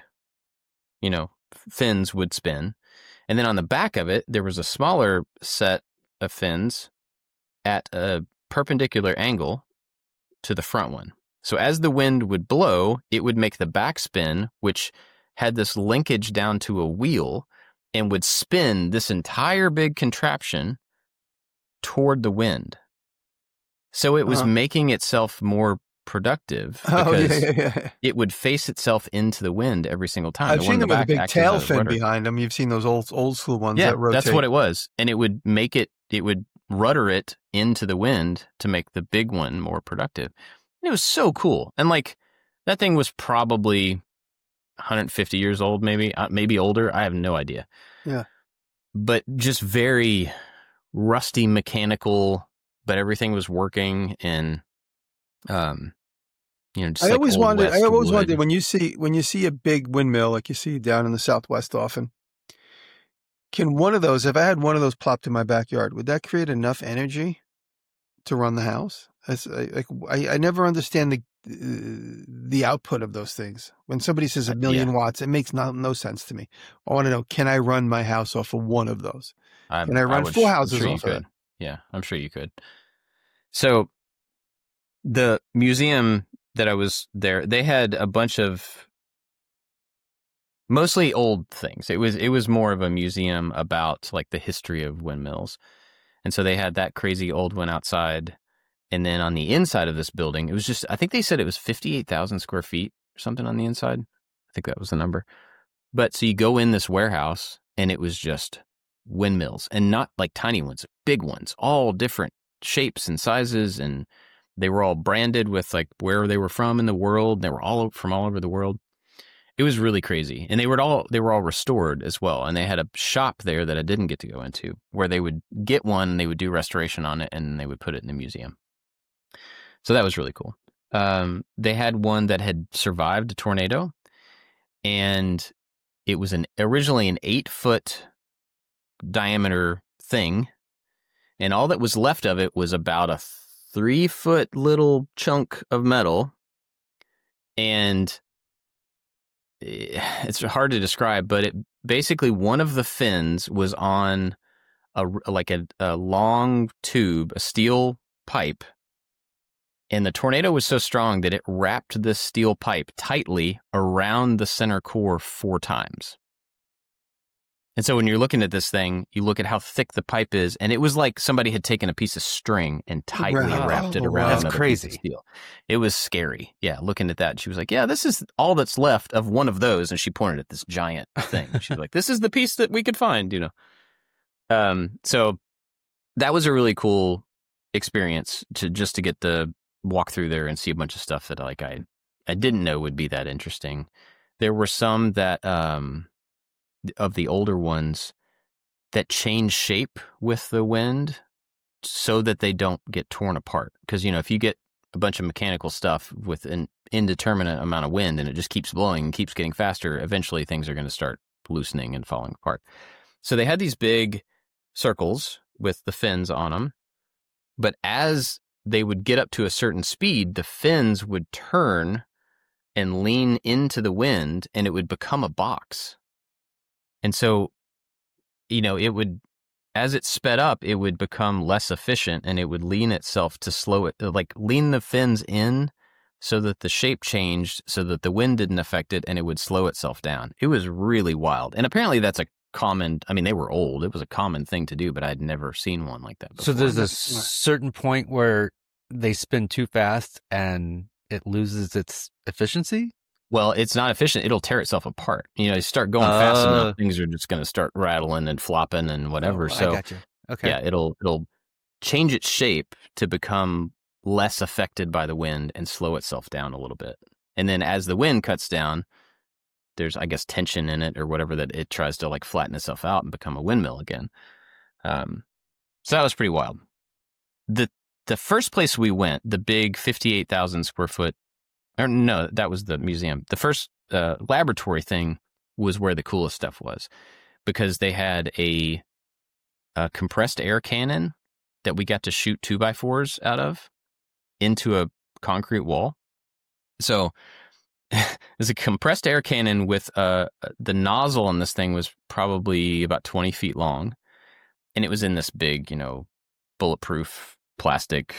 Speaker 1: fins would spin. And then on the back of it, there was a smaller set of fins at a perpendicular angle to the front one. So as the wind would blow, it would make the back spin, which had this linkage down to a wheel and would spin this entire big contraption toward the wind. So it was making itself more productive because it would face itself into the wind every single time.
Speaker 3: I've seen them with a big tail fin behind them. You've seen those old school ones that rotate.
Speaker 1: That's what it was. And it would rudder it into the wind to make the big one more productive. And it was so cool. And like that thing was probably 150 years old, maybe older. I have no idea.
Speaker 3: Yeah.
Speaker 1: But just very rusty mechanical, but everything was working. And Just
Speaker 3: I
Speaker 1: like
Speaker 3: always
Speaker 1: old
Speaker 3: wondered.
Speaker 1: West
Speaker 3: I always
Speaker 1: wood.
Speaker 3: wondered when you see a big windmill like you see down in the Southwest often. Can one of those, if I had one of those plopped in my backyard, would that create enough energy to run the house? I never understand the output of those things. When somebody says 1,000,000 watts, it makes no sense to me. I want to know: can I run my house off of one of those? Can I run 4 houses
Speaker 1: I'm sure
Speaker 3: off
Speaker 1: you
Speaker 3: of
Speaker 1: could.
Speaker 3: it?
Speaker 1: Yeah, I'm sure you could. So the museum that I was there, they had a bunch of mostly old things. It was more of a museum about like the history of windmills. And so they had that crazy old one outside. And then on the inside of this building, it was just, I think they said it was 58,000 square feet or something on the inside. I think that was the number. But so you go in this warehouse and it was just windmills, and not like tiny ones, big ones, all different shapes and sizes. And they were all branded with like where they were from in the world. They were all from all over the world. It was really crazy. And they were all restored as well. And they had a shop there that I didn't get to go into where they would get one and they would do restoration on it and they would put it in the museum. So that was really cool. They had one that had survived a tornado, and it was originally an 8-foot diameter thing. And all that was left of it was about a 3-foot little chunk of metal. And it's hard to describe, but it basically, one of the fins was on a long tube, a steel pipe. And the tornado was so strong that it wrapped this steel pipe tightly around the center core 4 times. And so when you're looking at this thing, you look at how thick the pipe is, and it was like somebody had taken a piece of string and tightly wrapped it around.
Speaker 2: That's
Speaker 1: another
Speaker 2: crazy.
Speaker 1: piece of steel. It was scary. Yeah, looking at that, she was like, yeah, this is all that's left of one of those. And she pointed at this giant thing. She was like, this is the piece that we could find, So that was a really cool experience to get the walk through there and see a bunch of stuff that like I didn't know would be that interesting. There were some that of the older ones that change shape with the wind so that they don't get torn apart. Because if you get a bunch of mechanical stuff with an indeterminate amount of wind and it just keeps blowing and keeps getting faster, eventually things are going to start loosening and falling apart. So they had these big circles with the fins on them, but as they would get up to a certain speed, the fins would turn and lean into the wind, and it would become a box. And so, it would, as it sped up, it would become less efficient, and it would lean itself to slow it, like lean the fins in so that the shape changed so that the wind didn't affect it, and it would slow itself down. It was really wild. And apparently that's a common, they were old. It was a common thing to do, but I'd never seen one like that before.
Speaker 2: So there's a certain point where they spin too fast and it loses its efficiency?
Speaker 1: Well, it's not efficient. It'll tear itself apart. You start going fast enough, things are just going to start rattling and flopping and whatever.
Speaker 2: I
Speaker 1: So,
Speaker 2: gotcha. Okay.
Speaker 1: yeah, it'll change its shape to become less affected by the wind and slow itself down a little bit. And then as the wind cuts down, there's, I guess, tension in it or whatever that it tries to like flatten itself out and become a windmill again. So that was pretty wild. The first place we went, the big 58,000 square foot, or no, that was the museum. The first laboratory thing was where the coolest stuff was, because they had a compressed air cannon that we got to shoot 2x4s out of into a concrete wall. So there's a compressed air cannon with the nozzle on this thing was probably about 20 feet long. And it was in this big, bulletproof plastic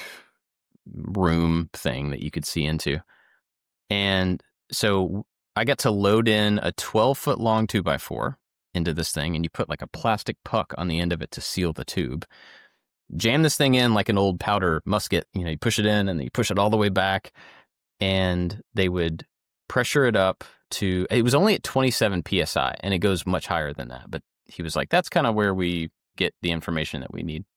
Speaker 1: room thing that you could see into. And so I got to load in a 12-foot long 2x4 into this thing, and you put like a plastic puck on the end of it to seal the tube. Jam this thing in like an old powder musket. You push it in and you push it all the way back, and they would pressure it up to, it was only at 27 PSI, and it goes much higher than that. But he was like, that's kind of where we get the information that we need.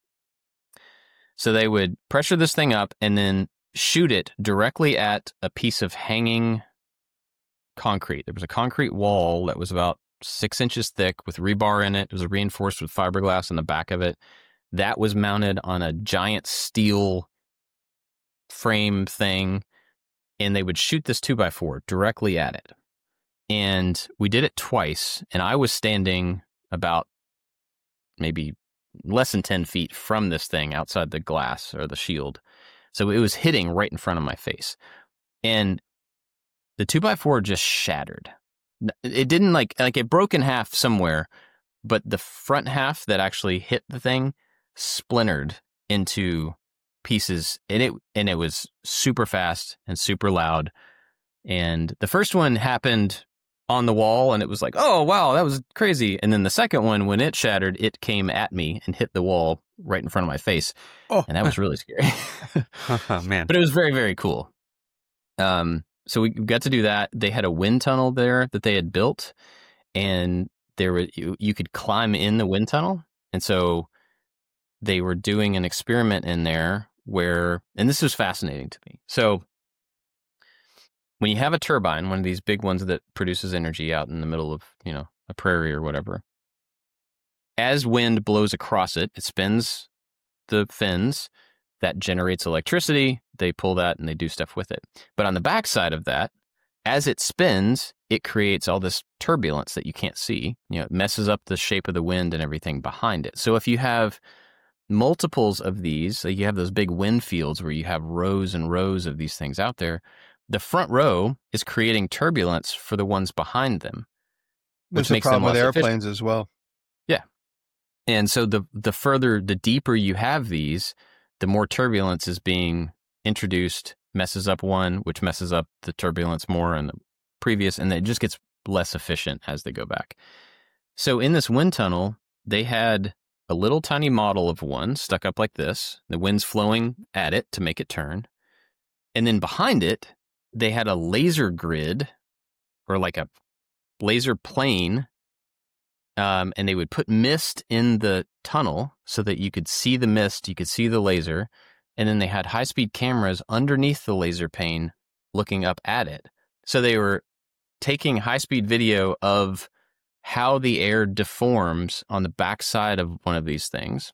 Speaker 1: So they would pressure this thing up and then shoot it directly at a piece of hanging concrete. There was a concrete wall that was about 6 inches thick with rebar in it. It was reinforced with fiberglass in the back of it. That was mounted on a giant steel frame thing and they would shoot this 2x4 directly at it. And we did it twice, and I was standing about maybe less than 10 feet from this thing outside the glass or the shield. So it was hitting right in front of my face. And the 2x4 just shattered. It didn't like it broke in half somewhere, but the front half that actually hit the thing splintered into pieces, and it was super fast and super loud. And the first one happened on the wall, and it was like, oh wow, that was crazy. And then the second one, when it shattered, it came at me and hit the wall right in front of my face.
Speaker 3: Oh,
Speaker 1: and that was really scary.
Speaker 2: Oh, man.
Speaker 1: But it was very, very cool. So we got to do that. They had a wind tunnel there that they had built, and there were you could climb in the wind tunnel. And so they were doing an experiment in there where, and this was fascinating to me. So when you have a turbine, one of these big ones that produces energy out in the middle of, a prairie or whatever, as wind blows across it, it spins the fins. That generates electricity. They pull that and they do stuff with it. But on the backside of that, as it spins, it creates all this turbulence that you can't see. It messes up the shape of the wind and everything behind it. So if you have multiples of these, you have those big wind fields where you have rows and rows of these things out there, the front row is creating turbulence for the ones behind them.
Speaker 3: There's a problem with airplanes as well.
Speaker 1: Yeah. And so the deeper you have these, the more turbulence is being introduced, messes up one, which messes up the turbulence more in the previous, and it just gets less efficient as they go back. So in this wind tunnel, they had a little tiny model of one stuck up like this. The wind's flowing at it to make it turn. And then behind it, they had a laser grid, or like a laser plane, and they would put mist in the tunnel so that you could see the mist, you could see the laser, and then they had high-speed cameras underneath the laser pane looking up at it. So they were taking high-speed video of how the air deforms on the backside of one of these things,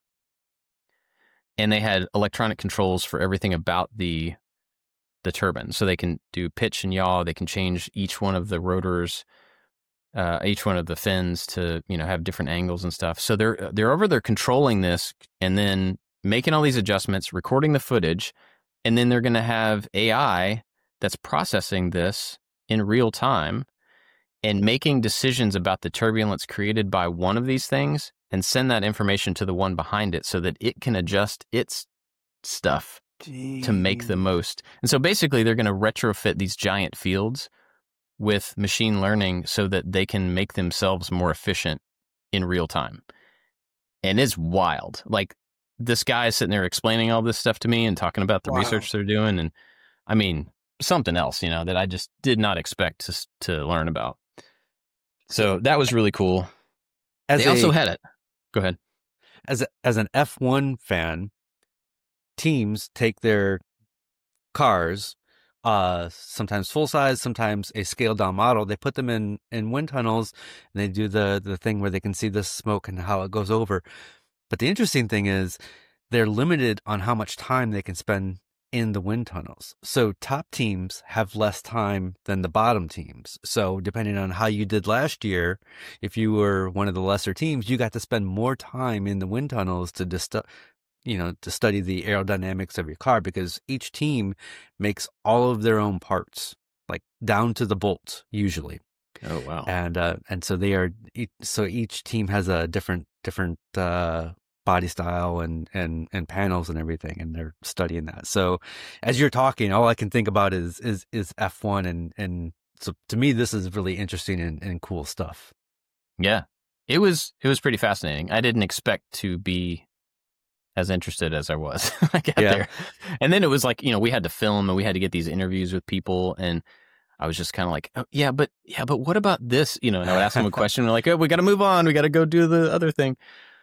Speaker 1: and they had electronic controls for everything about the turbine. So they can do pitch and yaw, they can change each one of the rotors, each one of the fins to, have different angles and stuff. So they're over there controlling this and then making all these adjustments, recording the footage, and then they're going to have AI that's processing this in real time and making decisions about the turbulence created by one of these things and send that information to the one behind it so that it can adjust its stuff to make the most. And so basically they're going to retrofit these giant fields with machine learning so that they can make themselves more efficient in real time. And it's wild. Like, this guy is sitting there explaining all this stuff to me and talking about the research they're doing. And I mean, something else, that I just did not expect to learn about. So that was really cool. They also had it. Go ahead.
Speaker 2: As an F1 fan, teams take their cars, sometimes full size, sometimes a scaled down model. They put them in wind tunnels, and they do the thing where they can see the smoke and how it goes over. But the interesting thing is they're limited on how much time they can spend in the wind tunnels. So top teams have less time than the bottom teams. So depending on how you did last year, if you were one of the lesser teams, you got to spend more time in the wind tunnels to study the aerodynamics of your car, because each team makes all of their own parts, like down to the bolt usually.
Speaker 1: Oh, wow.
Speaker 2: And so each team has a different body style and panels and everything, and they're studying that. So as you're talking, all I can think about is F1, and so to me this is really interesting and cool stuff.
Speaker 1: Yeah. It was pretty fascinating. I didn't expect to be as interested as I was when I got there. And then it was like, we had to film and we had to get these interviews with people, and I was just kind of like, oh, yeah, but what about this? And I would ask them a question, and we're like, oh, we got to move on. We got to go do the other thing.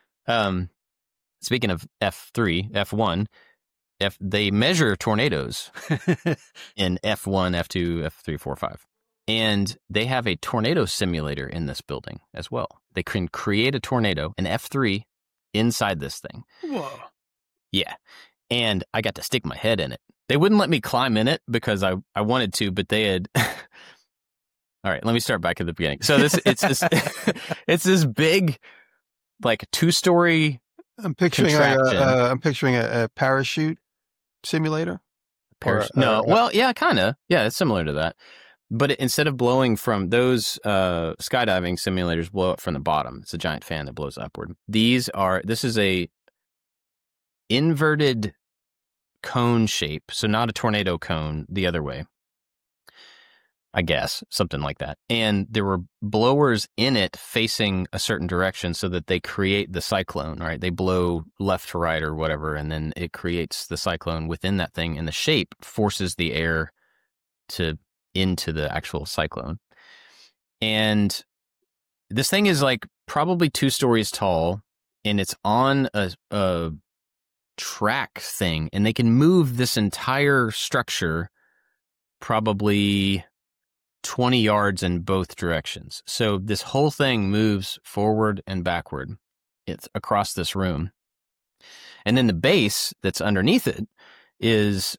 Speaker 1: Speaking of F1, they measure tornadoes in F1, F2, F3, 4, 5. And they have a tornado simulator in this building as well. They can create a tornado, an F3, inside this thing.
Speaker 3: Whoa.
Speaker 1: Yeah. And I got to stick my head in it. They wouldn't let me climb in it because I wanted to, but they had. All right, let me start back at the beginning. So it's this it's this big, like 2-story.
Speaker 3: I'm picturing a parachute simulator.
Speaker 1: Well, yeah, kind of. Yeah, it's similar to that. But instead of blowing from those skydiving simulators, blow it from the bottom. It's a giant fan that blows upward. This is a inverted cone shape, so not a tornado cone the other way. I guess, something like that. And there were blowers in it facing a certain direction so that they create the cyclone, right? They blow left to right or whatever, and then it creates the cyclone within that thing, and the shape forces the air into the actual cyclone. And this thing is like probably 2 stories tall, and it's on a track thing, and they can move this entire structure probably 20 yards in both directions. So this whole thing moves forward and backward. It's across this room. And then the base that's underneath it is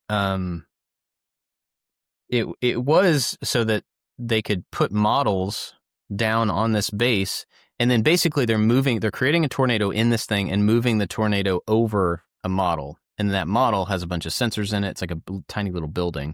Speaker 1: it was so that they could put models down on this base, and then basically they're creating a tornado in this thing and moving the tornado over a model. And that model has a bunch of sensors in it. It's like a tiny little building.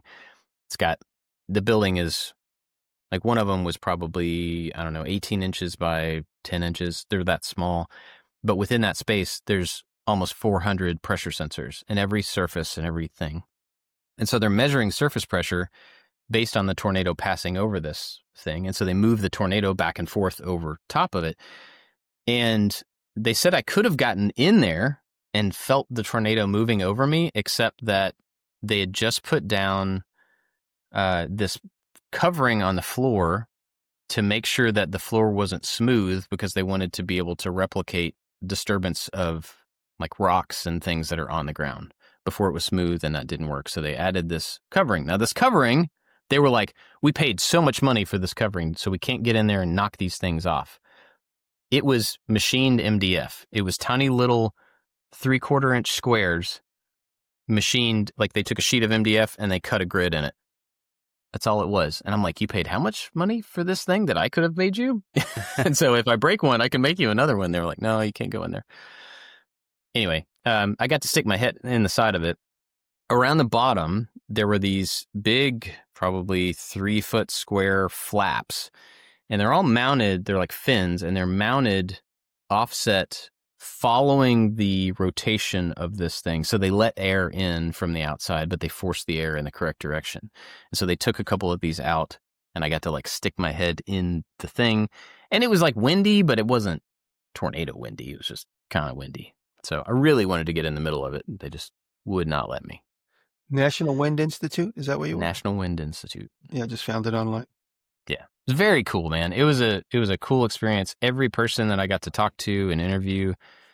Speaker 1: The building is like, one of them was probably, I don't know, 18 inches by 10 inches. They're that small. But within that space, there's almost 400 pressure sensors in every surface and everything. And so they're measuring surface pressure based on the tornado passing over this thing. And so they move the tornado back and forth over top of it. And they said I could have gotten in there and felt the tornado moving over me, except that they had just put down this covering on the floor to make sure that the floor wasn't smooth, because they wanted to be able to replicate disturbance of like rocks and things that are on the ground before it was smooth, and that didn't work. So they added this covering. Now this covering, they were like, we paid so much money for this covering, so we can't get in there and knock these things off. It was machined MDF. It was tiny little 3/4 inch squares machined, like they took a sheet of MDF and they cut a grid in it. That's all it was. And I'm like, you paid how much money for this thing that I could have made you? And so if I break one, I can make you another one. They were like, no, you can't go in there. Anyway, I got to stick my head in the side of it. Around the bottom, there were these big, probably 3-foot square flaps. And they're all mounted. They're like fins, and they're mounted offset following the rotation of this thing. So they let air in from the outside, but they force the air in the correct direction. And so they took a couple of these out, and I got to like stick my head in the thing. And it was like windy, but it wasn't tornado windy. It was just kind of windy. So I really wanted to get in the middle of it. They just would not let me.
Speaker 3: National Wind Institute? Is that what you were?
Speaker 1: National Wind Institute.
Speaker 3: Yeah, I just found it online.
Speaker 1: Yeah. It was very cool, man. It was a cool experience. Every person that I got to talk to and interview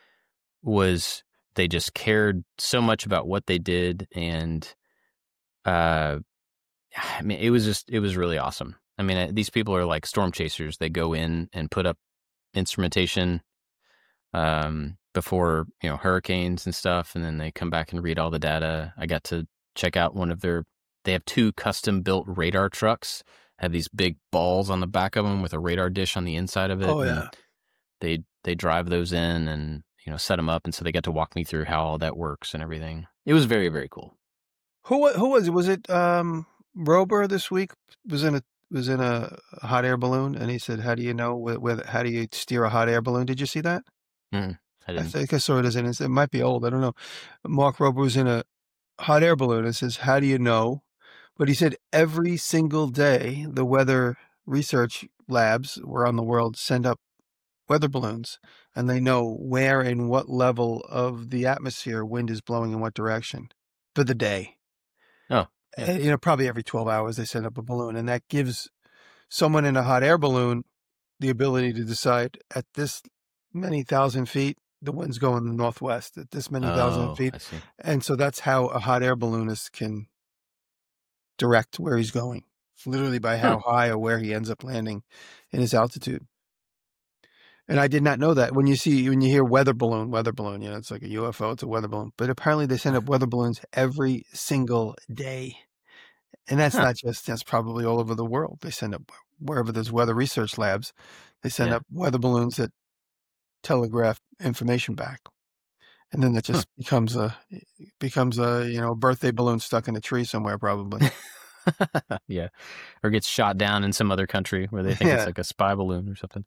Speaker 1: they just cared so much about what they did. And, I mean, it was really awesome. I mean, these people are like storm chasers. They go in and put up instrumentation, before, hurricanes and stuff. And then they come back and read all the data. I got to check out they have 2 custom built radar trucks, have these big balls on the back of them with a radar dish on the inside of it.
Speaker 3: Oh, yeah.
Speaker 1: They drive those in and, set them up. And so they got to walk me through how all that works and everything. It was very, very cool.
Speaker 3: Who was it? Was it Rober this week was in a hot air balloon, and he said, how do you know how do you steer a hot air balloon? Did you see that?
Speaker 1: I
Speaker 3: think I saw it it might be old. I don't know. Mark Rober was in a hot air balloon and says, how do you know? But he said every single day, the weather research labs around the world send up weather balloons, and they know where and what level of the atmosphere wind is blowing in what direction for the day.
Speaker 1: Oh, yeah.
Speaker 3: And, probably every 12 hours they send up a balloon, and that gives someone in a hot air balloon the ability to decide at this many thousand feet, the wind's going in the northwest at this many thousand feet. And so that's how a hot air balloonist can direct where he's going, literally by how high or where he ends up landing in his altitude. And I did not know that. When you hear weather balloon, it's like a UFO, it's a weather balloon. But apparently they send up weather balloons every single day. And that's that's probably all over the world. They send up, wherever there's weather research labs, they send up weather balloons that telegraph information back. And then that just becomes a birthday balloon stuck in a tree somewhere, probably.
Speaker 1: Yeah. Or gets shot down in some other country where they think it's like a spy balloon or something.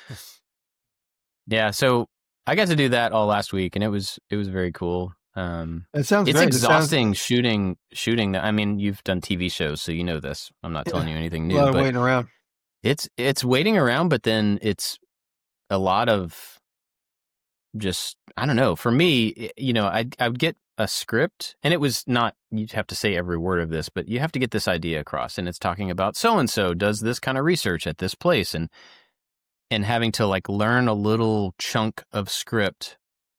Speaker 1: Yeah. So I got to do that all last week, and it was very cool.
Speaker 3: It sounds
Speaker 1: it's
Speaker 3: great.
Speaker 1: exhausting shooting that. I mean, you've done TV shows, so you know this. I'm not telling you anything new.
Speaker 3: A lot of waiting around.
Speaker 1: It's waiting around, but then it's a lot of just, I don't know. For me, I would get a script, and it was not, you'd have to say every word of this, but you have to get this idea across, and it's talking about so-and-so does this kind of research at this place, and having to like learn a little chunk of script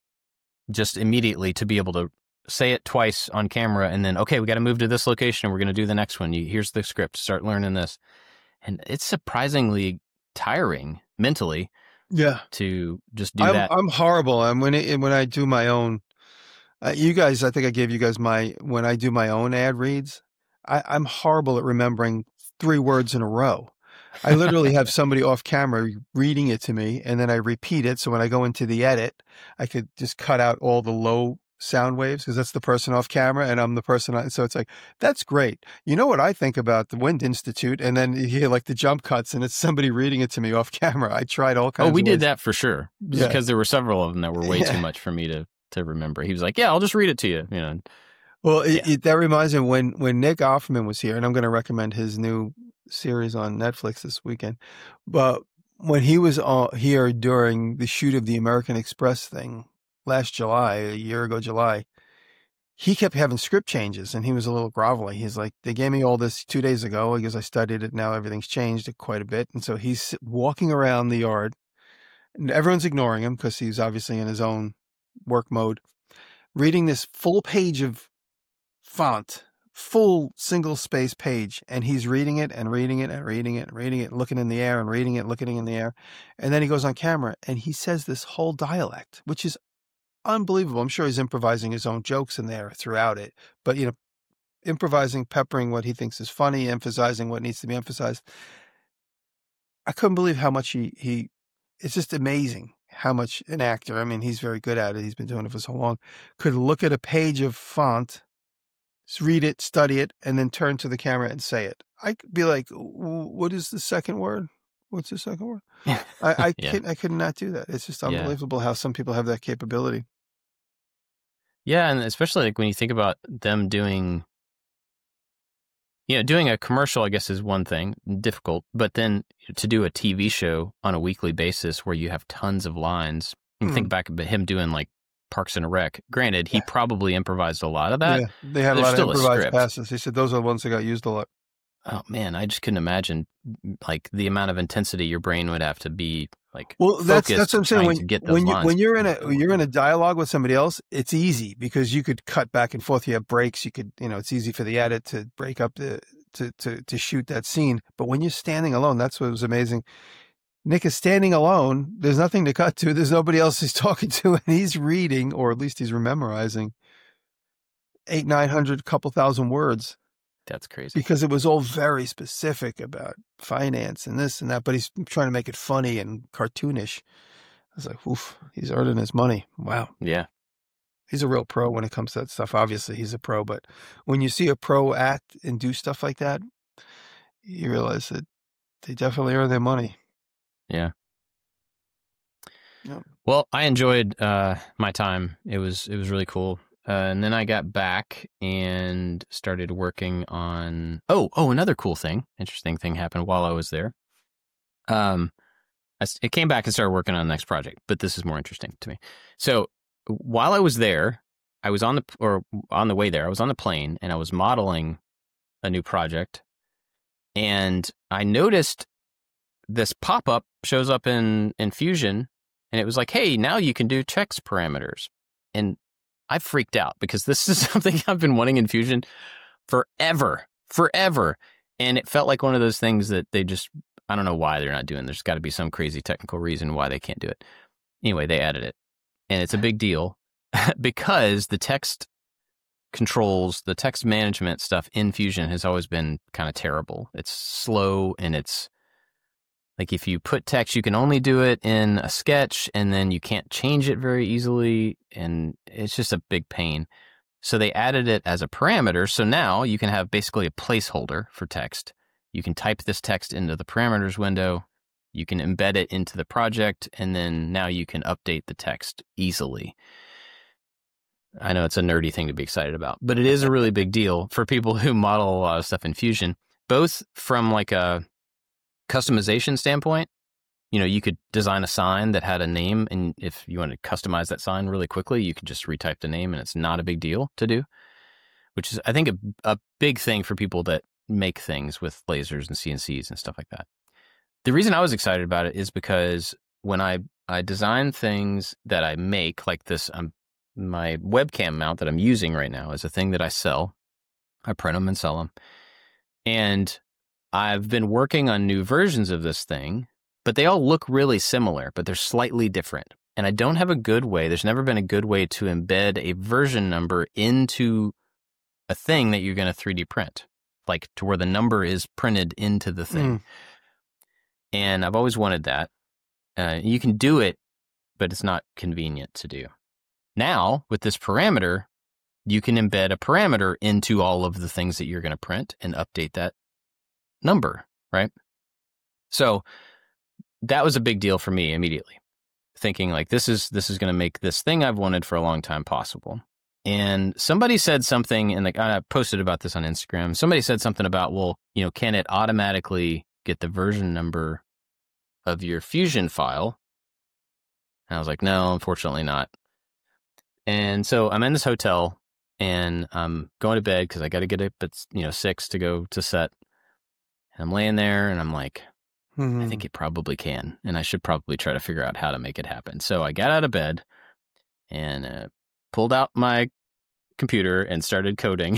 Speaker 1: just immediately to be able to say it twice on camera, and then, okay, we got to move to this location, and we're going to do the next one. Here's the script, start learning this. And it's surprisingly tiring mentally.
Speaker 3: Yeah.
Speaker 1: To just do that.
Speaker 3: I'm horrible. When I do my own, you guys, I think I gave you guys when I do my own ad reads, I'm horrible at remembering 3 words in a row. I literally have somebody off camera reading it to me, and then I repeat it. So when I go into the edit, I could just cut out all the low sound waves, because that's the person off camera and I'm the person so it's like, that's great. You know what I think about the Wind Institute? And then you hear like the jump cuts, and it's somebody reading it to me off camera. I tried all kinds of
Speaker 1: we
Speaker 3: ways.
Speaker 1: did that for sure, because there were several of them that were way too much for me to remember. He was like, I'll just read it to you.
Speaker 3: Well, that reminds me, when Nick Offerman was here, and I'm going to recommend his new series on Netflix this weekend, but when he was here during the shoot of the American Express thing last July, a year ago July, he kept having script changes, and he was a little grovelly. He's like, they gave me all this 2 days ago because I studied it. Now everything's changed quite a bit. And so he's walking around the yard, and everyone's ignoring him because he's obviously in his own work mode, reading this full page of font, full single space page, and he's reading it and reading it and reading it and reading it, looking in the air and reading it, looking in the air. And then he goes on camera and he says this whole dialect, which is unbelievable. I'm sure he's improvising his own jokes in there throughout it, but improvising, peppering what he thinks is funny, emphasizing what needs to be emphasized. I couldn't believe how much he it's just amazing how much an actor, I mean, he's very good at it, he's been doing it for so long, could look at a page of font, read it, study it, and then turn to the camera and say it. I could be like, what is the second word? What's the second word? I could not do that. It's just unbelievable how some people have that capability.
Speaker 1: Yeah, and especially like when you think about them doing a commercial, I guess, is one thing, difficult, but then to do a TV show on a weekly basis where you have tons of lines, you think back about him doing like Parks and Rec. Granted, he probably improvised a lot of that.
Speaker 3: Yeah, they had a lot of improvised passes. He said those are the ones that got used a lot.
Speaker 1: Oh man, I just couldn't imagine like the amount of intensity your brain would have to be like.
Speaker 3: Well, that's what I'm saying. When you're in a dialogue with somebody else, it's easy because you could cut back and forth. You have breaks. You could, it's easy for the edit to break up to shoot that scene. But when you're standing alone, that's what was amazing. Nick is standing alone. There's nothing to cut to. There's nobody else he's talking to, and he's reading, or at least he's memorizing 800-900, couple thousand words.
Speaker 1: That's crazy.
Speaker 3: Because it was all very specific about finance and this and that, but he's trying to make it funny and cartoonish. I was like, oof, he's earning his money. Wow.
Speaker 1: Yeah.
Speaker 3: He's a real pro when it comes to that stuff. Obviously, he's a pro, but when you see a pro act and do stuff like that, you realize that they definitely earn their money.
Speaker 1: Yeah. Yep. Well, I enjoyed my time. It was really cool. And then I got back and started working on. Oh, another cool thing, interesting thing happened while I was there. I came back and started working on the next project, but this is more interesting to me. So while I was there, I was on the way there. I was on the plane and I was modeling a new project, and I noticed this pop-up shows up in Fusion, and it was like, hey, now you can do checks parameters. And I freaked out because this is something I've been wanting in Fusion forever. And it felt like one of those things that they just I don't know why they're not doing. There's got to be some crazy technical reason why they can't do it. Anyway, they added it, and it's a big deal because the text controls, the text management stuff in Fusion has always been kind of terrible. It's slow, and it's like if you put text, you can only do it in a sketch, and then you can't change it very easily, and it's just a big pain. So they added it as a parameter, so now you can have basically a placeholder for text. You can type this text into the parameters window, you can embed it into the project, and then now you can update the text easily. I know it's a nerdy thing to be excited about, but it is a really big deal for people who model a lot of stuff in Fusion, both from like a customization standpoint. You know, you could design a sign that had a name, and if you want to customize that sign really quickly, you can just retype the name, and it's not a big deal to do, which is, I think, a big thing for people that make things with lasers and CNCs and stuff like that. The reason I was excited about it is because when I design things that I make, like this, my webcam mount that I'm using right now is a thing that I sell. I print them and sell them. And I've been working on new versions of this thing, but they all look really similar, but they're slightly different. And I don't have a good way, there's never been a good way to embed a version number into a thing that you're going to 3D print, like to where the number is printed into the thing. And I've always wanted that. You can do it, but it's not convenient to do. Now, with this parameter, you can embed a parameter into all of the things that you're going to print and update that number, right? So that was a big deal for me immediately, thinking like this is going to make this thing I've wanted for a long time possible. And somebody said something, and I posted about this on Instagram. Somebody said something about, well, you know, can it automatically get the version number of your Fusion file? And I was like, no, unfortunately not. And so I'm in this hotel, and I'm going to bed because I got to get up at 6 to go to set. And I'm laying there, and I'm like, I think it probably can, and I should probably try to figure out how to make it happen. So I got out of bed and pulled out my computer and started coding.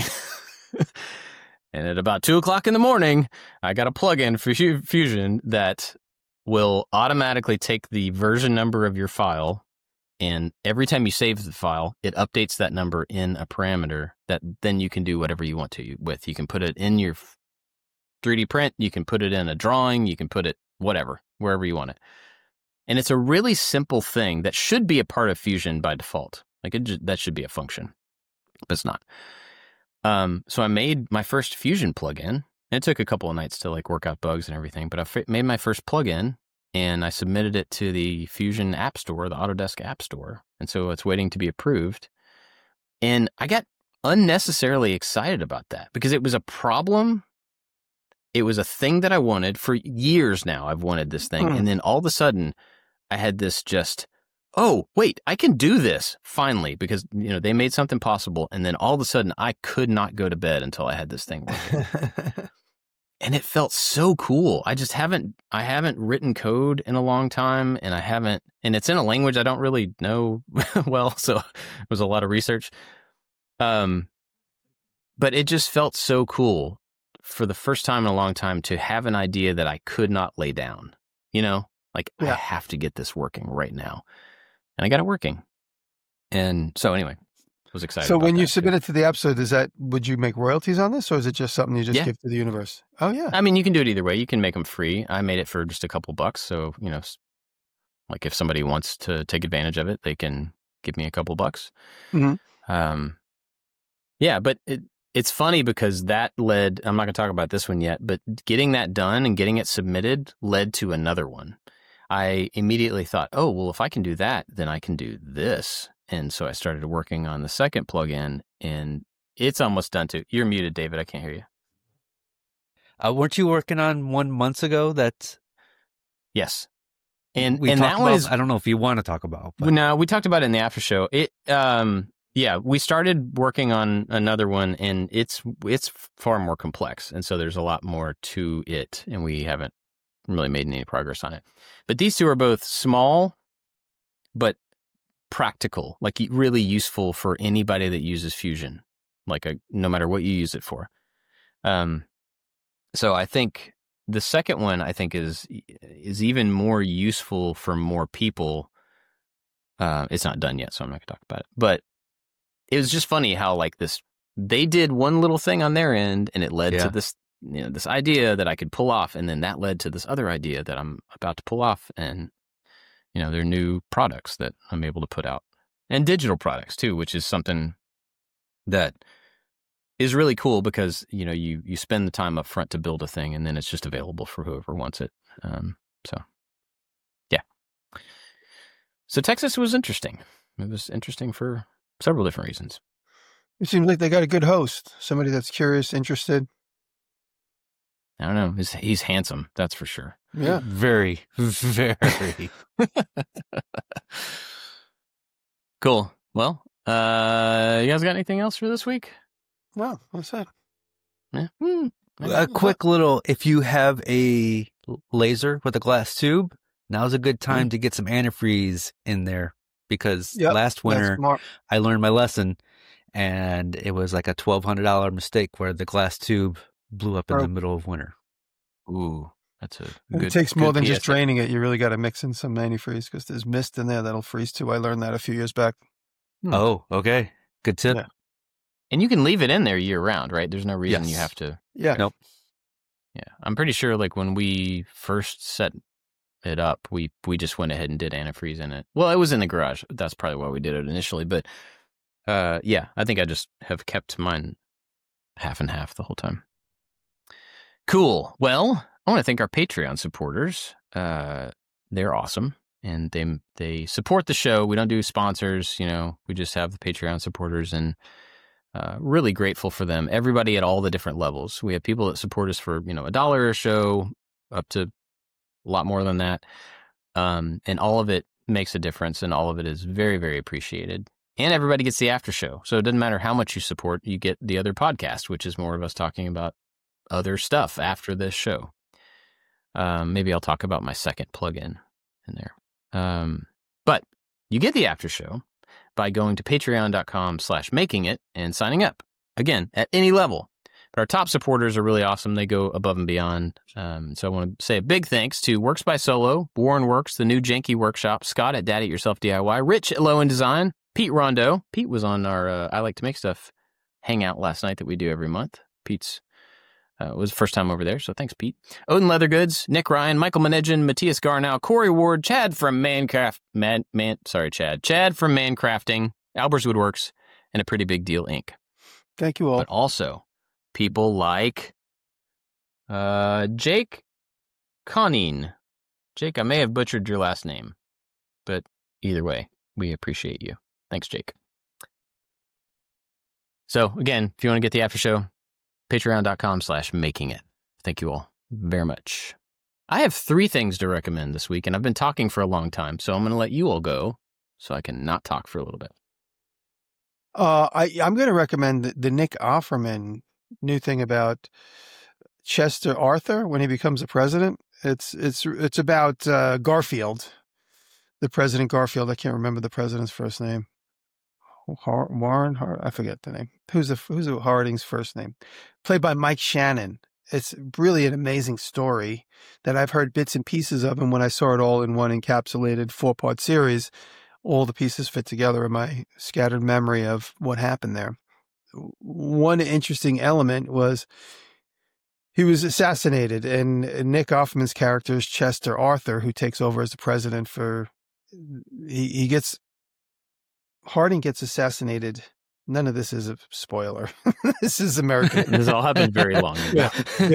Speaker 1: And at about 2 o'clock in the morning, I got a plugin for Fusion that will automatically take the version number of your file, and every time you save the file, it updates that number in a parameter that then you can do whatever you want to with. You can put it in your 3D print, you can put it in a drawing, you can put it whatever, wherever you want it. And it's a really simple thing that should be a part of Fusion by default. Like that should be a function, but it's not. So I made my first Fusion plugin. It took a couple of nights to like work out bugs and everything, but I made my first plugin, and I submitted it to the Fusion App Store, the Autodesk App Store. And so it's waiting to be approved. And I got unnecessarily excited about that because it was a problem. It was a thing that I wanted for years now. I've wanted this thing. And then all of a sudden I had this just, oh, wait, I can do this finally, because, you know, they made something possible. And then all of a sudden I could not go to bed until I had this thing working. And it felt so cool. I haven't written code in a long time, and and it's in a language I don't really know well. So it was a lot of research. But it just felt so cool for the first time in a long time to have an idea that I could not lay down, you know, like I have to get this working right now. And I got it working. And so anyway, I was excited.
Speaker 3: So
Speaker 1: about
Speaker 3: when you
Speaker 1: that
Speaker 3: submit
Speaker 1: too.
Speaker 3: it to the App Store, would you make royalties on this, or is it just something you just give to the universe? Oh yeah.
Speaker 1: I mean, you can do it either way. You can make them free. I made it for just a couple bucks. So, you know, like if somebody wants to take advantage of it, they can give me a couple bucks. Yeah, but it's funny because that led, I'm not going to talk about this one yet, but getting that done and getting it submitted led to another one. I immediately thought, oh, well, if I can do that, then I can do this. And so I started working on the second plugin, and it's almost done too. You're muted, David. I can't hear you.
Speaker 2: Weren't you working on one months ago?
Speaker 1: Yes. And
Speaker 2: we
Speaker 1: and
Speaker 2: talked
Speaker 1: that one
Speaker 2: about,
Speaker 1: is,
Speaker 2: I don't know if you want to talk about. But.
Speaker 1: no, we talked about it in the after show. Yeah, we started working on another one, and it's far more complex. And so there's a lot more to it, and we haven't really made any progress on it. But these two are both small, but practical, like really useful for anybody that uses Fusion, like no matter what you use it for. So I think the second one I think is even more useful for more people. It's not done yet, so I'm not going to talk about it. But it was just funny how like this, they did one little thing on their end, and it led to this, this idea that I could pull off, and then that led to this other idea that I'm about to pull off, and they're new products that I'm able to put out, and digital products too, which is something that is really cool because you spend the time up front to build a thing, and then it's just available for whoever wants it. So yeah. So Texas was interesting. It was interesting for several different reasons.
Speaker 3: It seems like they got a good host, somebody that's curious, interested.
Speaker 1: I don't know. He's handsome, that's for sure.
Speaker 3: Yeah.
Speaker 2: Very, very.
Speaker 1: Cool. Well, you guys got anything else for this week?
Speaker 3: Well, what's that?
Speaker 1: Yeah.
Speaker 2: A quick little, if you have a laser with a glass tube, now's a good time to get some antifreeze in there, because last winter I learned my lesson, and it was like a $1,200 mistake where the glass tube blew up in the middle of winter.
Speaker 1: Ooh, that's a good.
Speaker 3: It takes more than just draining it. You really got to mix in some antifreeze because there's mist in there that'll freeze too. I learned that a few years back.
Speaker 2: Oh, okay. Good tip.
Speaker 3: Yeah.
Speaker 1: And you can leave it in there year round, right? There's no reason you have to.
Speaker 3: Yeah.
Speaker 2: Nope.
Speaker 1: Yeah. I'm pretty sure like when we first set it up, we just went ahead and did antifreeze in it. Well, it was in the garage. That's probably why we did it initially. But yeah, I think I just have kept mine half and half the whole time. Cool. Well, I want to thank our Patreon supporters. They're awesome. And they support the show. We don't do sponsors, we just have the Patreon supporters, and really grateful for them. Everybody at all the different levels. We have people that support us for, $1 a show up to a lot more than that. And all of it makes a difference, and all of it is very, very appreciated. And everybody gets the after show. So it doesn't matter how much you support, you get the other podcast, which is more of us talking about other stuff after this show. Maybe I'll talk about my second plugin in there. But you get the after show by going to patreon.com/makingit and signing up. Again, at any level. But our top supporters are really awesome. They go above and beyond. So I want to say a big thanks to Works by Solo, Warren Works, the new Janky Workshop, Scott at Daddy It Yourself DIY, Rich at Low End Design, Pete Rondo. Pete was on our I Like to Make Stuff hangout last night that we do every month. Pete's was the first time over there, so thanks, Pete. Odin Leathergoods, Nick Ryan, Michael Manejan, Matthias Garnow, Corey Ward, Chad from Chad from Mancrafting, Albers Woodworks, and A Pretty Big Deal Inc.
Speaker 3: Thank you all.
Speaker 1: But also people like Jake Conine. Jake, I may have butchered your last name, but either way, we appreciate you. Thanks, Jake. So again, if you want to get the after show, patreon.com/makingit. Thank you all very much. I have 3 things to recommend this week, and I've been talking for a long time, so I'm going to let you all go so I can not talk for a little bit.
Speaker 3: I'm going to recommend the Nick Offerman new thing about Chester Arthur when he becomes a president. It's about Garfield, the President Garfield. I can't remember the president's first name. Warren, I forget the name. Who's Harding's first name? Played by Mike Shannon. It's really an amazing story that I've heard bits and pieces of, and when I saw it all in one encapsulated 4-part series, all the pieces fit together in my scattered memory of what happened there. One interesting element was he was assassinated, and Nick Offerman's character is Chester Arthur, who takes over as the president Harding gets assassinated. None of this is a spoiler. This is American.
Speaker 1: This all happened very long ago.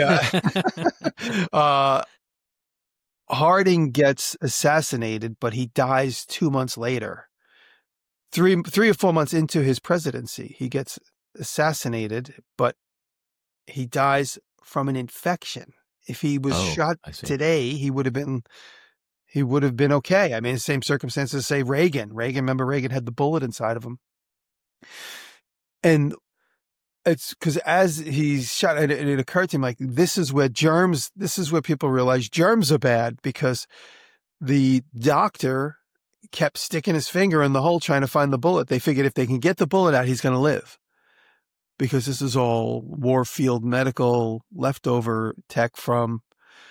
Speaker 3: Yeah. Harding gets assassinated, but he dies 2 months later. 3 or 4 months into his presidency, he gets assassinated, but he dies from an infection. If he was shot today, he would have been okay. I mean, the same circumstances, say Reagan. Remember Reagan had the bullet inside of him. And it's because as he's shot, it occurred to him, like, this is where people realize germs are bad, because the doctor kept sticking his finger in the hole trying to find the bullet. They figured if they can get the bullet out, he's going to live, because this is all Warfield medical leftover tech from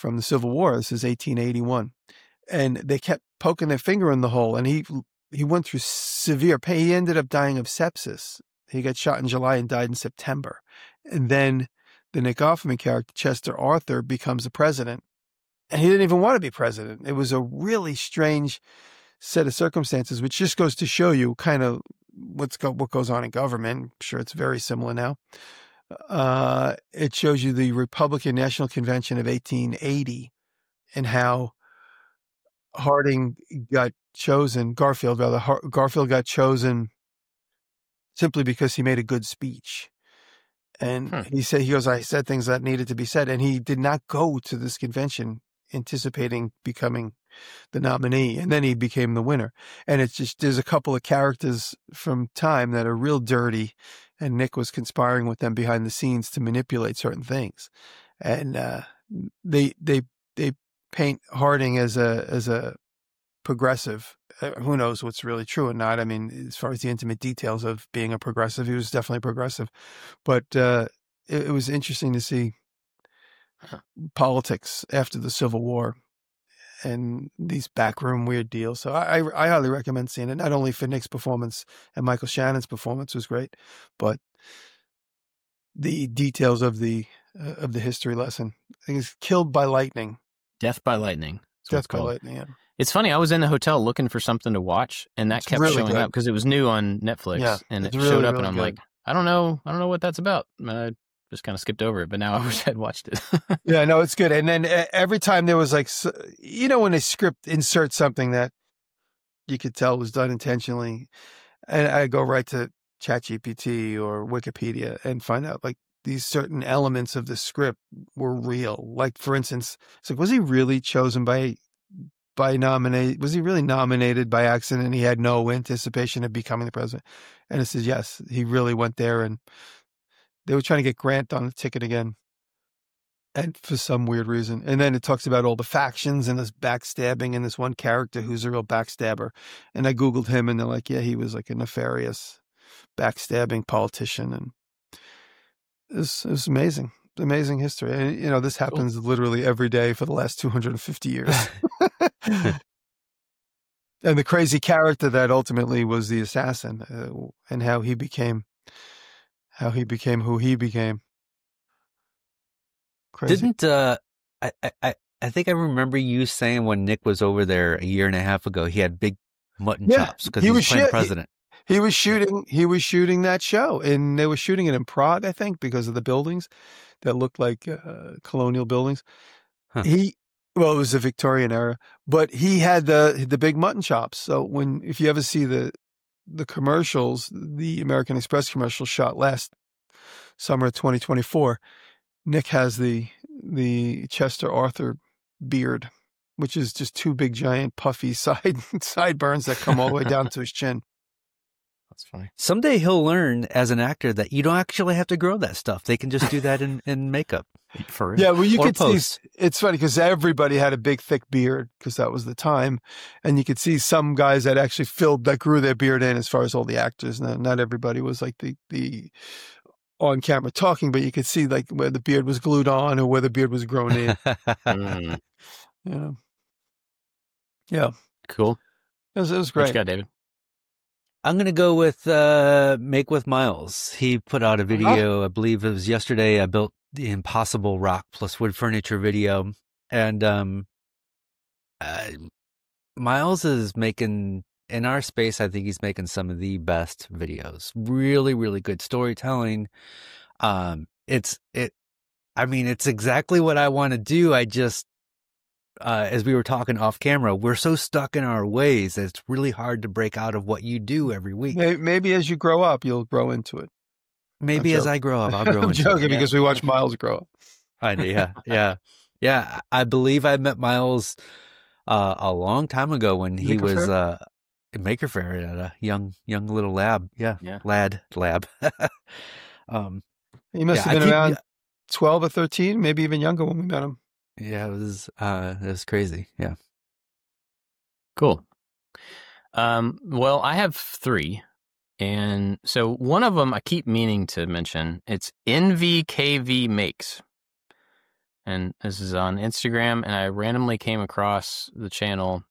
Speaker 3: from the Civil War. This is 1881. And they kept poking their finger in the hole, and he went through severe pain. He ended up dying of sepsis. He got shot in July and died in September. And then the Nick Offerman character, Chester Arthur, becomes the president. And he didn't even want to be president. It was a really strange set of circumstances, which just goes to show you kind of what goes on in government. I'm sure it's very similar now. It shows you the Republican National Convention of 1880 and how Harding got chosen, Garfield got chosen simply because he made a good speech. And he goes, I said things that needed to be said. And he did not go to this convention anticipating becoming the nominee. And then he became the winner. And it's just, there's a couple of characters from time that are real dirty. And Nick was conspiring with them behind the scenes to manipulate certain things. And they paint Harding as a progressive. Who knows what's really true or not? I mean, as far as the intimate details of being a progressive, he was definitely progressive. But it was interesting to see politics after the Civil War and these backroom weird deals. So I highly recommend seeing it, not only for Nick's performance, and Michael Shannon's performance was great, but the details of the history lesson. I think it's Killed by Lightning.
Speaker 1: Death by Lightning.
Speaker 3: Death by Lightning, yeah.
Speaker 1: It's funny. I was in the hotel looking for something to watch, and that kept showing up because it was new on Netflix, and it showed up, and I'm like, I don't know what that's about. I just kind of skipped over it, but now I wish I'd watched it.
Speaker 3: Yeah, no, it's good. And then every time there was like, when a script inserts something that you could tell was done intentionally, and I go right to ChatGPT or Wikipedia and find out like these certain elements of the script were real. Like, for instance, it's like, was he really chosen was he really nominated by accident and he had no anticipation of becoming the president? And it says, yes, he really went there, and they were trying to get Grant on the ticket again. And for some weird reason. And then it talks about all the factions and this backstabbing and this one character who's a real backstabber. And I Googled him, and they're like, yeah, he was like a nefarious backstabbing politician. And it was amazing. Amazing history. And, this happens literally every day for the last 250 years. And the crazy character that ultimately was the assassin, and how he became who he became. Crazy.
Speaker 2: Didn't I think I remember you saying when Nick was over there a year and a half ago, he had big mutton chops because he was playing the president.
Speaker 3: He was shooting that show, and they were shooting it in Prague, I think, because of the buildings that looked like colonial buildings.
Speaker 2: Huh.
Speaker 3: It was the Victorian era, but he had the big mutton chops. So if you ever see the commercials, the American Express commercial shot last summer of 2024, Nick has the Chester Arthur beard, which is just two big, giant, puffy sideburns that come all the way down to his chin.
Speaker 1: That's funny.
Speaker 2: Someday he'll learn as an actor that you don't actually have to grow that stuff. They can just do that in makeup.
Speaker 1: For real.
Speaker 3: Yeah, well, you could
Speaker 2: post.
Speaker 3: see, it's funny because everybody had a big, thick beard because that was the time. And you could see some guys that actually grew their beard in, as far as all the actors. Not everybody was like the on camera talking, but you could see like where the beard was glued on or where the beard was grown in. Yeah.
Speaker 1: Cool.
Speaker 3: It was great.
Speaker 1: What you got, David?
Speaker 2: I'm going to go with Make with Miles. He put out a video, I believe it was yesterday. I built the Impossible Rock plus wood furniture video. And Miles is making, in our space, I think he's making some of the best videos. Really, really good storytelling. It's exactly what I want to do. I just, as we were talking off camera, we're so stuck in our ways that it's really hard to break out of what you do every week.
Speaker 3: Maybe as you grow up, you'll grow into it.
Speaker 2: Maybe as I grow up, I'll grow into it.
Speaker 3: I'm joking because we watch Miles grow up.
Speaker 2: I do, yeah. I believe I met Miles a long time ago when he was in Maker Faire at a young little lab. Yeah. Lab.
Speaker 3: He must have been around 12 or 13, maybe even younger when we met him.
Speaker 2: Yeah, it was crazy. Yeah.
Speaker 1: Cool. Well, I have 3. And so one of them I keep meaning to mention. It's NVKV Makes. and this is on Instagram, and I randomly came across the channel.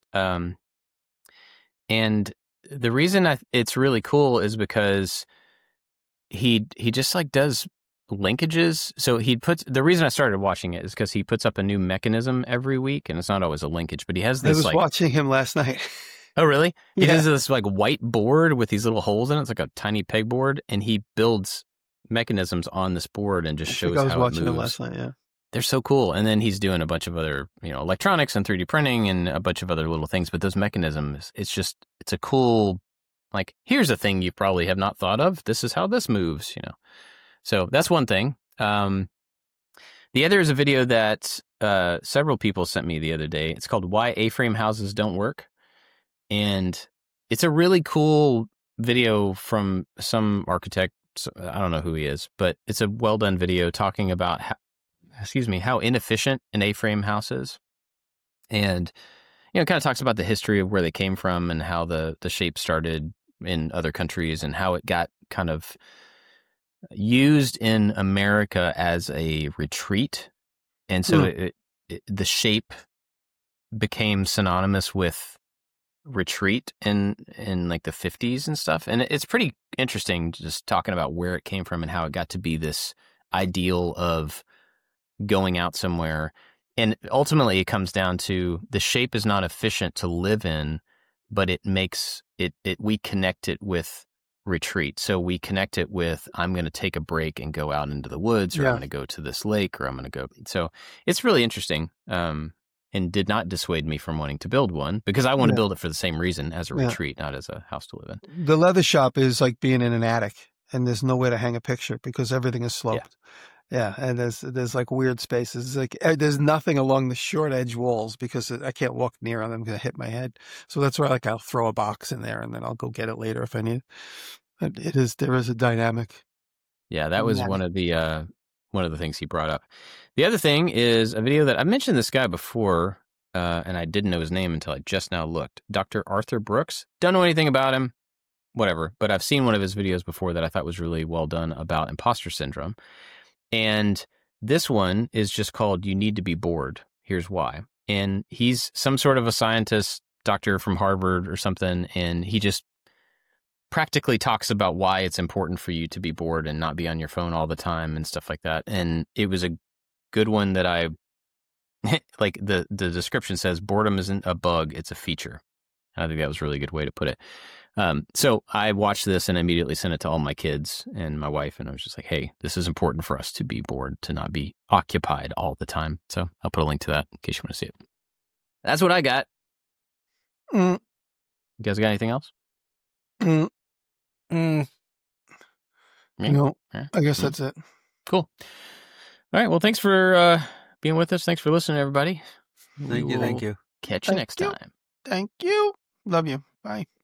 Speaker 1: And the reason it's really cool is because he just like does linkages. So the reason I started watching it is because he puts up a new mechanism every week, and it's not always a linkage, but he has this.
Speaker 3: I was watching him last night.
Speaker 1: Oh, really? He
Speaker 3: Yeah.
Speaker 1: does this like white board with these little holes in it. It's like a tiny pegboard, and he builds mechanisms on this board and just shows how it moves.
Speaker 3: I was watching him last night. Yeah.
Speaker 1: They're so cool. And then he's doing a bunch of other, electronics and 3D printing and a bunch of other little things. But those mechanisms, it's a cool, like, here's a thing you probably have not thought of. This is how this moves, So that's one thing. The other is a video that several people sent me the other day. It's called Why A-Frame Houses Don't Work. And it's a really cool video from some architect. I don't know who he is, but it's a well-done video talking about how inefficient an A-frame house is. And, it kind of talks about the history of where they came from and how the shape started in other countries and how it got kind of used in America as a retreat. And so the shape became synonymous with retreat in like the 50s and stuff. And it's pretty interesting just talking about where it came from and how it got to be this ideal of going out somewhere. And ultimately it comes down to the shape is not efficient to live in, but it makes we connect it with retreat. So we connect it with, I'm going to take a break and go out into the woods, or I'm going to go to this lake, or I'm going to go. So it's really interesting. And did not dissuade me from wanting to build one, because I want to build it for the same reason, as a retreat, not as a house to live in.
Speaker 3: The leather shop is like being in an attic, and there's nowhere to hang a picture because everything is sloped. Yeah, and there's like weird spaces. Like there's nothing along the short edge walls because I can't walk near them. I'm going to hit my head. So that's where I'll throw a box in there and then I'll go get it later if I need it. There is a dynamic.
Speaker 1: Yeah, that was one of the things he brought up. The other thing is a video that I mentioned this guy before, and I didn't know his name until I just now looked. Dr. Arthur Brooks. Don't know anything about him, whatever, but I've seen one of his videos before that I thought was really well done about imposter syndrome. And this one is just called You Need to Be Bored. Here's why. And he's some sort of a scientist, doctor from Harvard or something, and he just practically talks about why it's important for you to be bored and not be on your phone all the time and stuff like that. And it was a good one that I like. The description says boredom isn't a bug, it's a feature. I think that was a really good way to put it. So I watched this and immediately sent it to all my kids and my wife, and I was just like, hey, this is important for us to be bored, to not be occupied all the time. So I'll put a link to that in case you want to see it. That's what I got. You guys got anything else?
Speaker 3: No, I guess that's it.
Speaker 1: Cool. All right. Well, thanks for being with us. Thanks for listening, everybody.
Speaker 2: Thank you.
Speaker 1: Catch you next time.
Speaker 3: Thank you. Love you. Bye.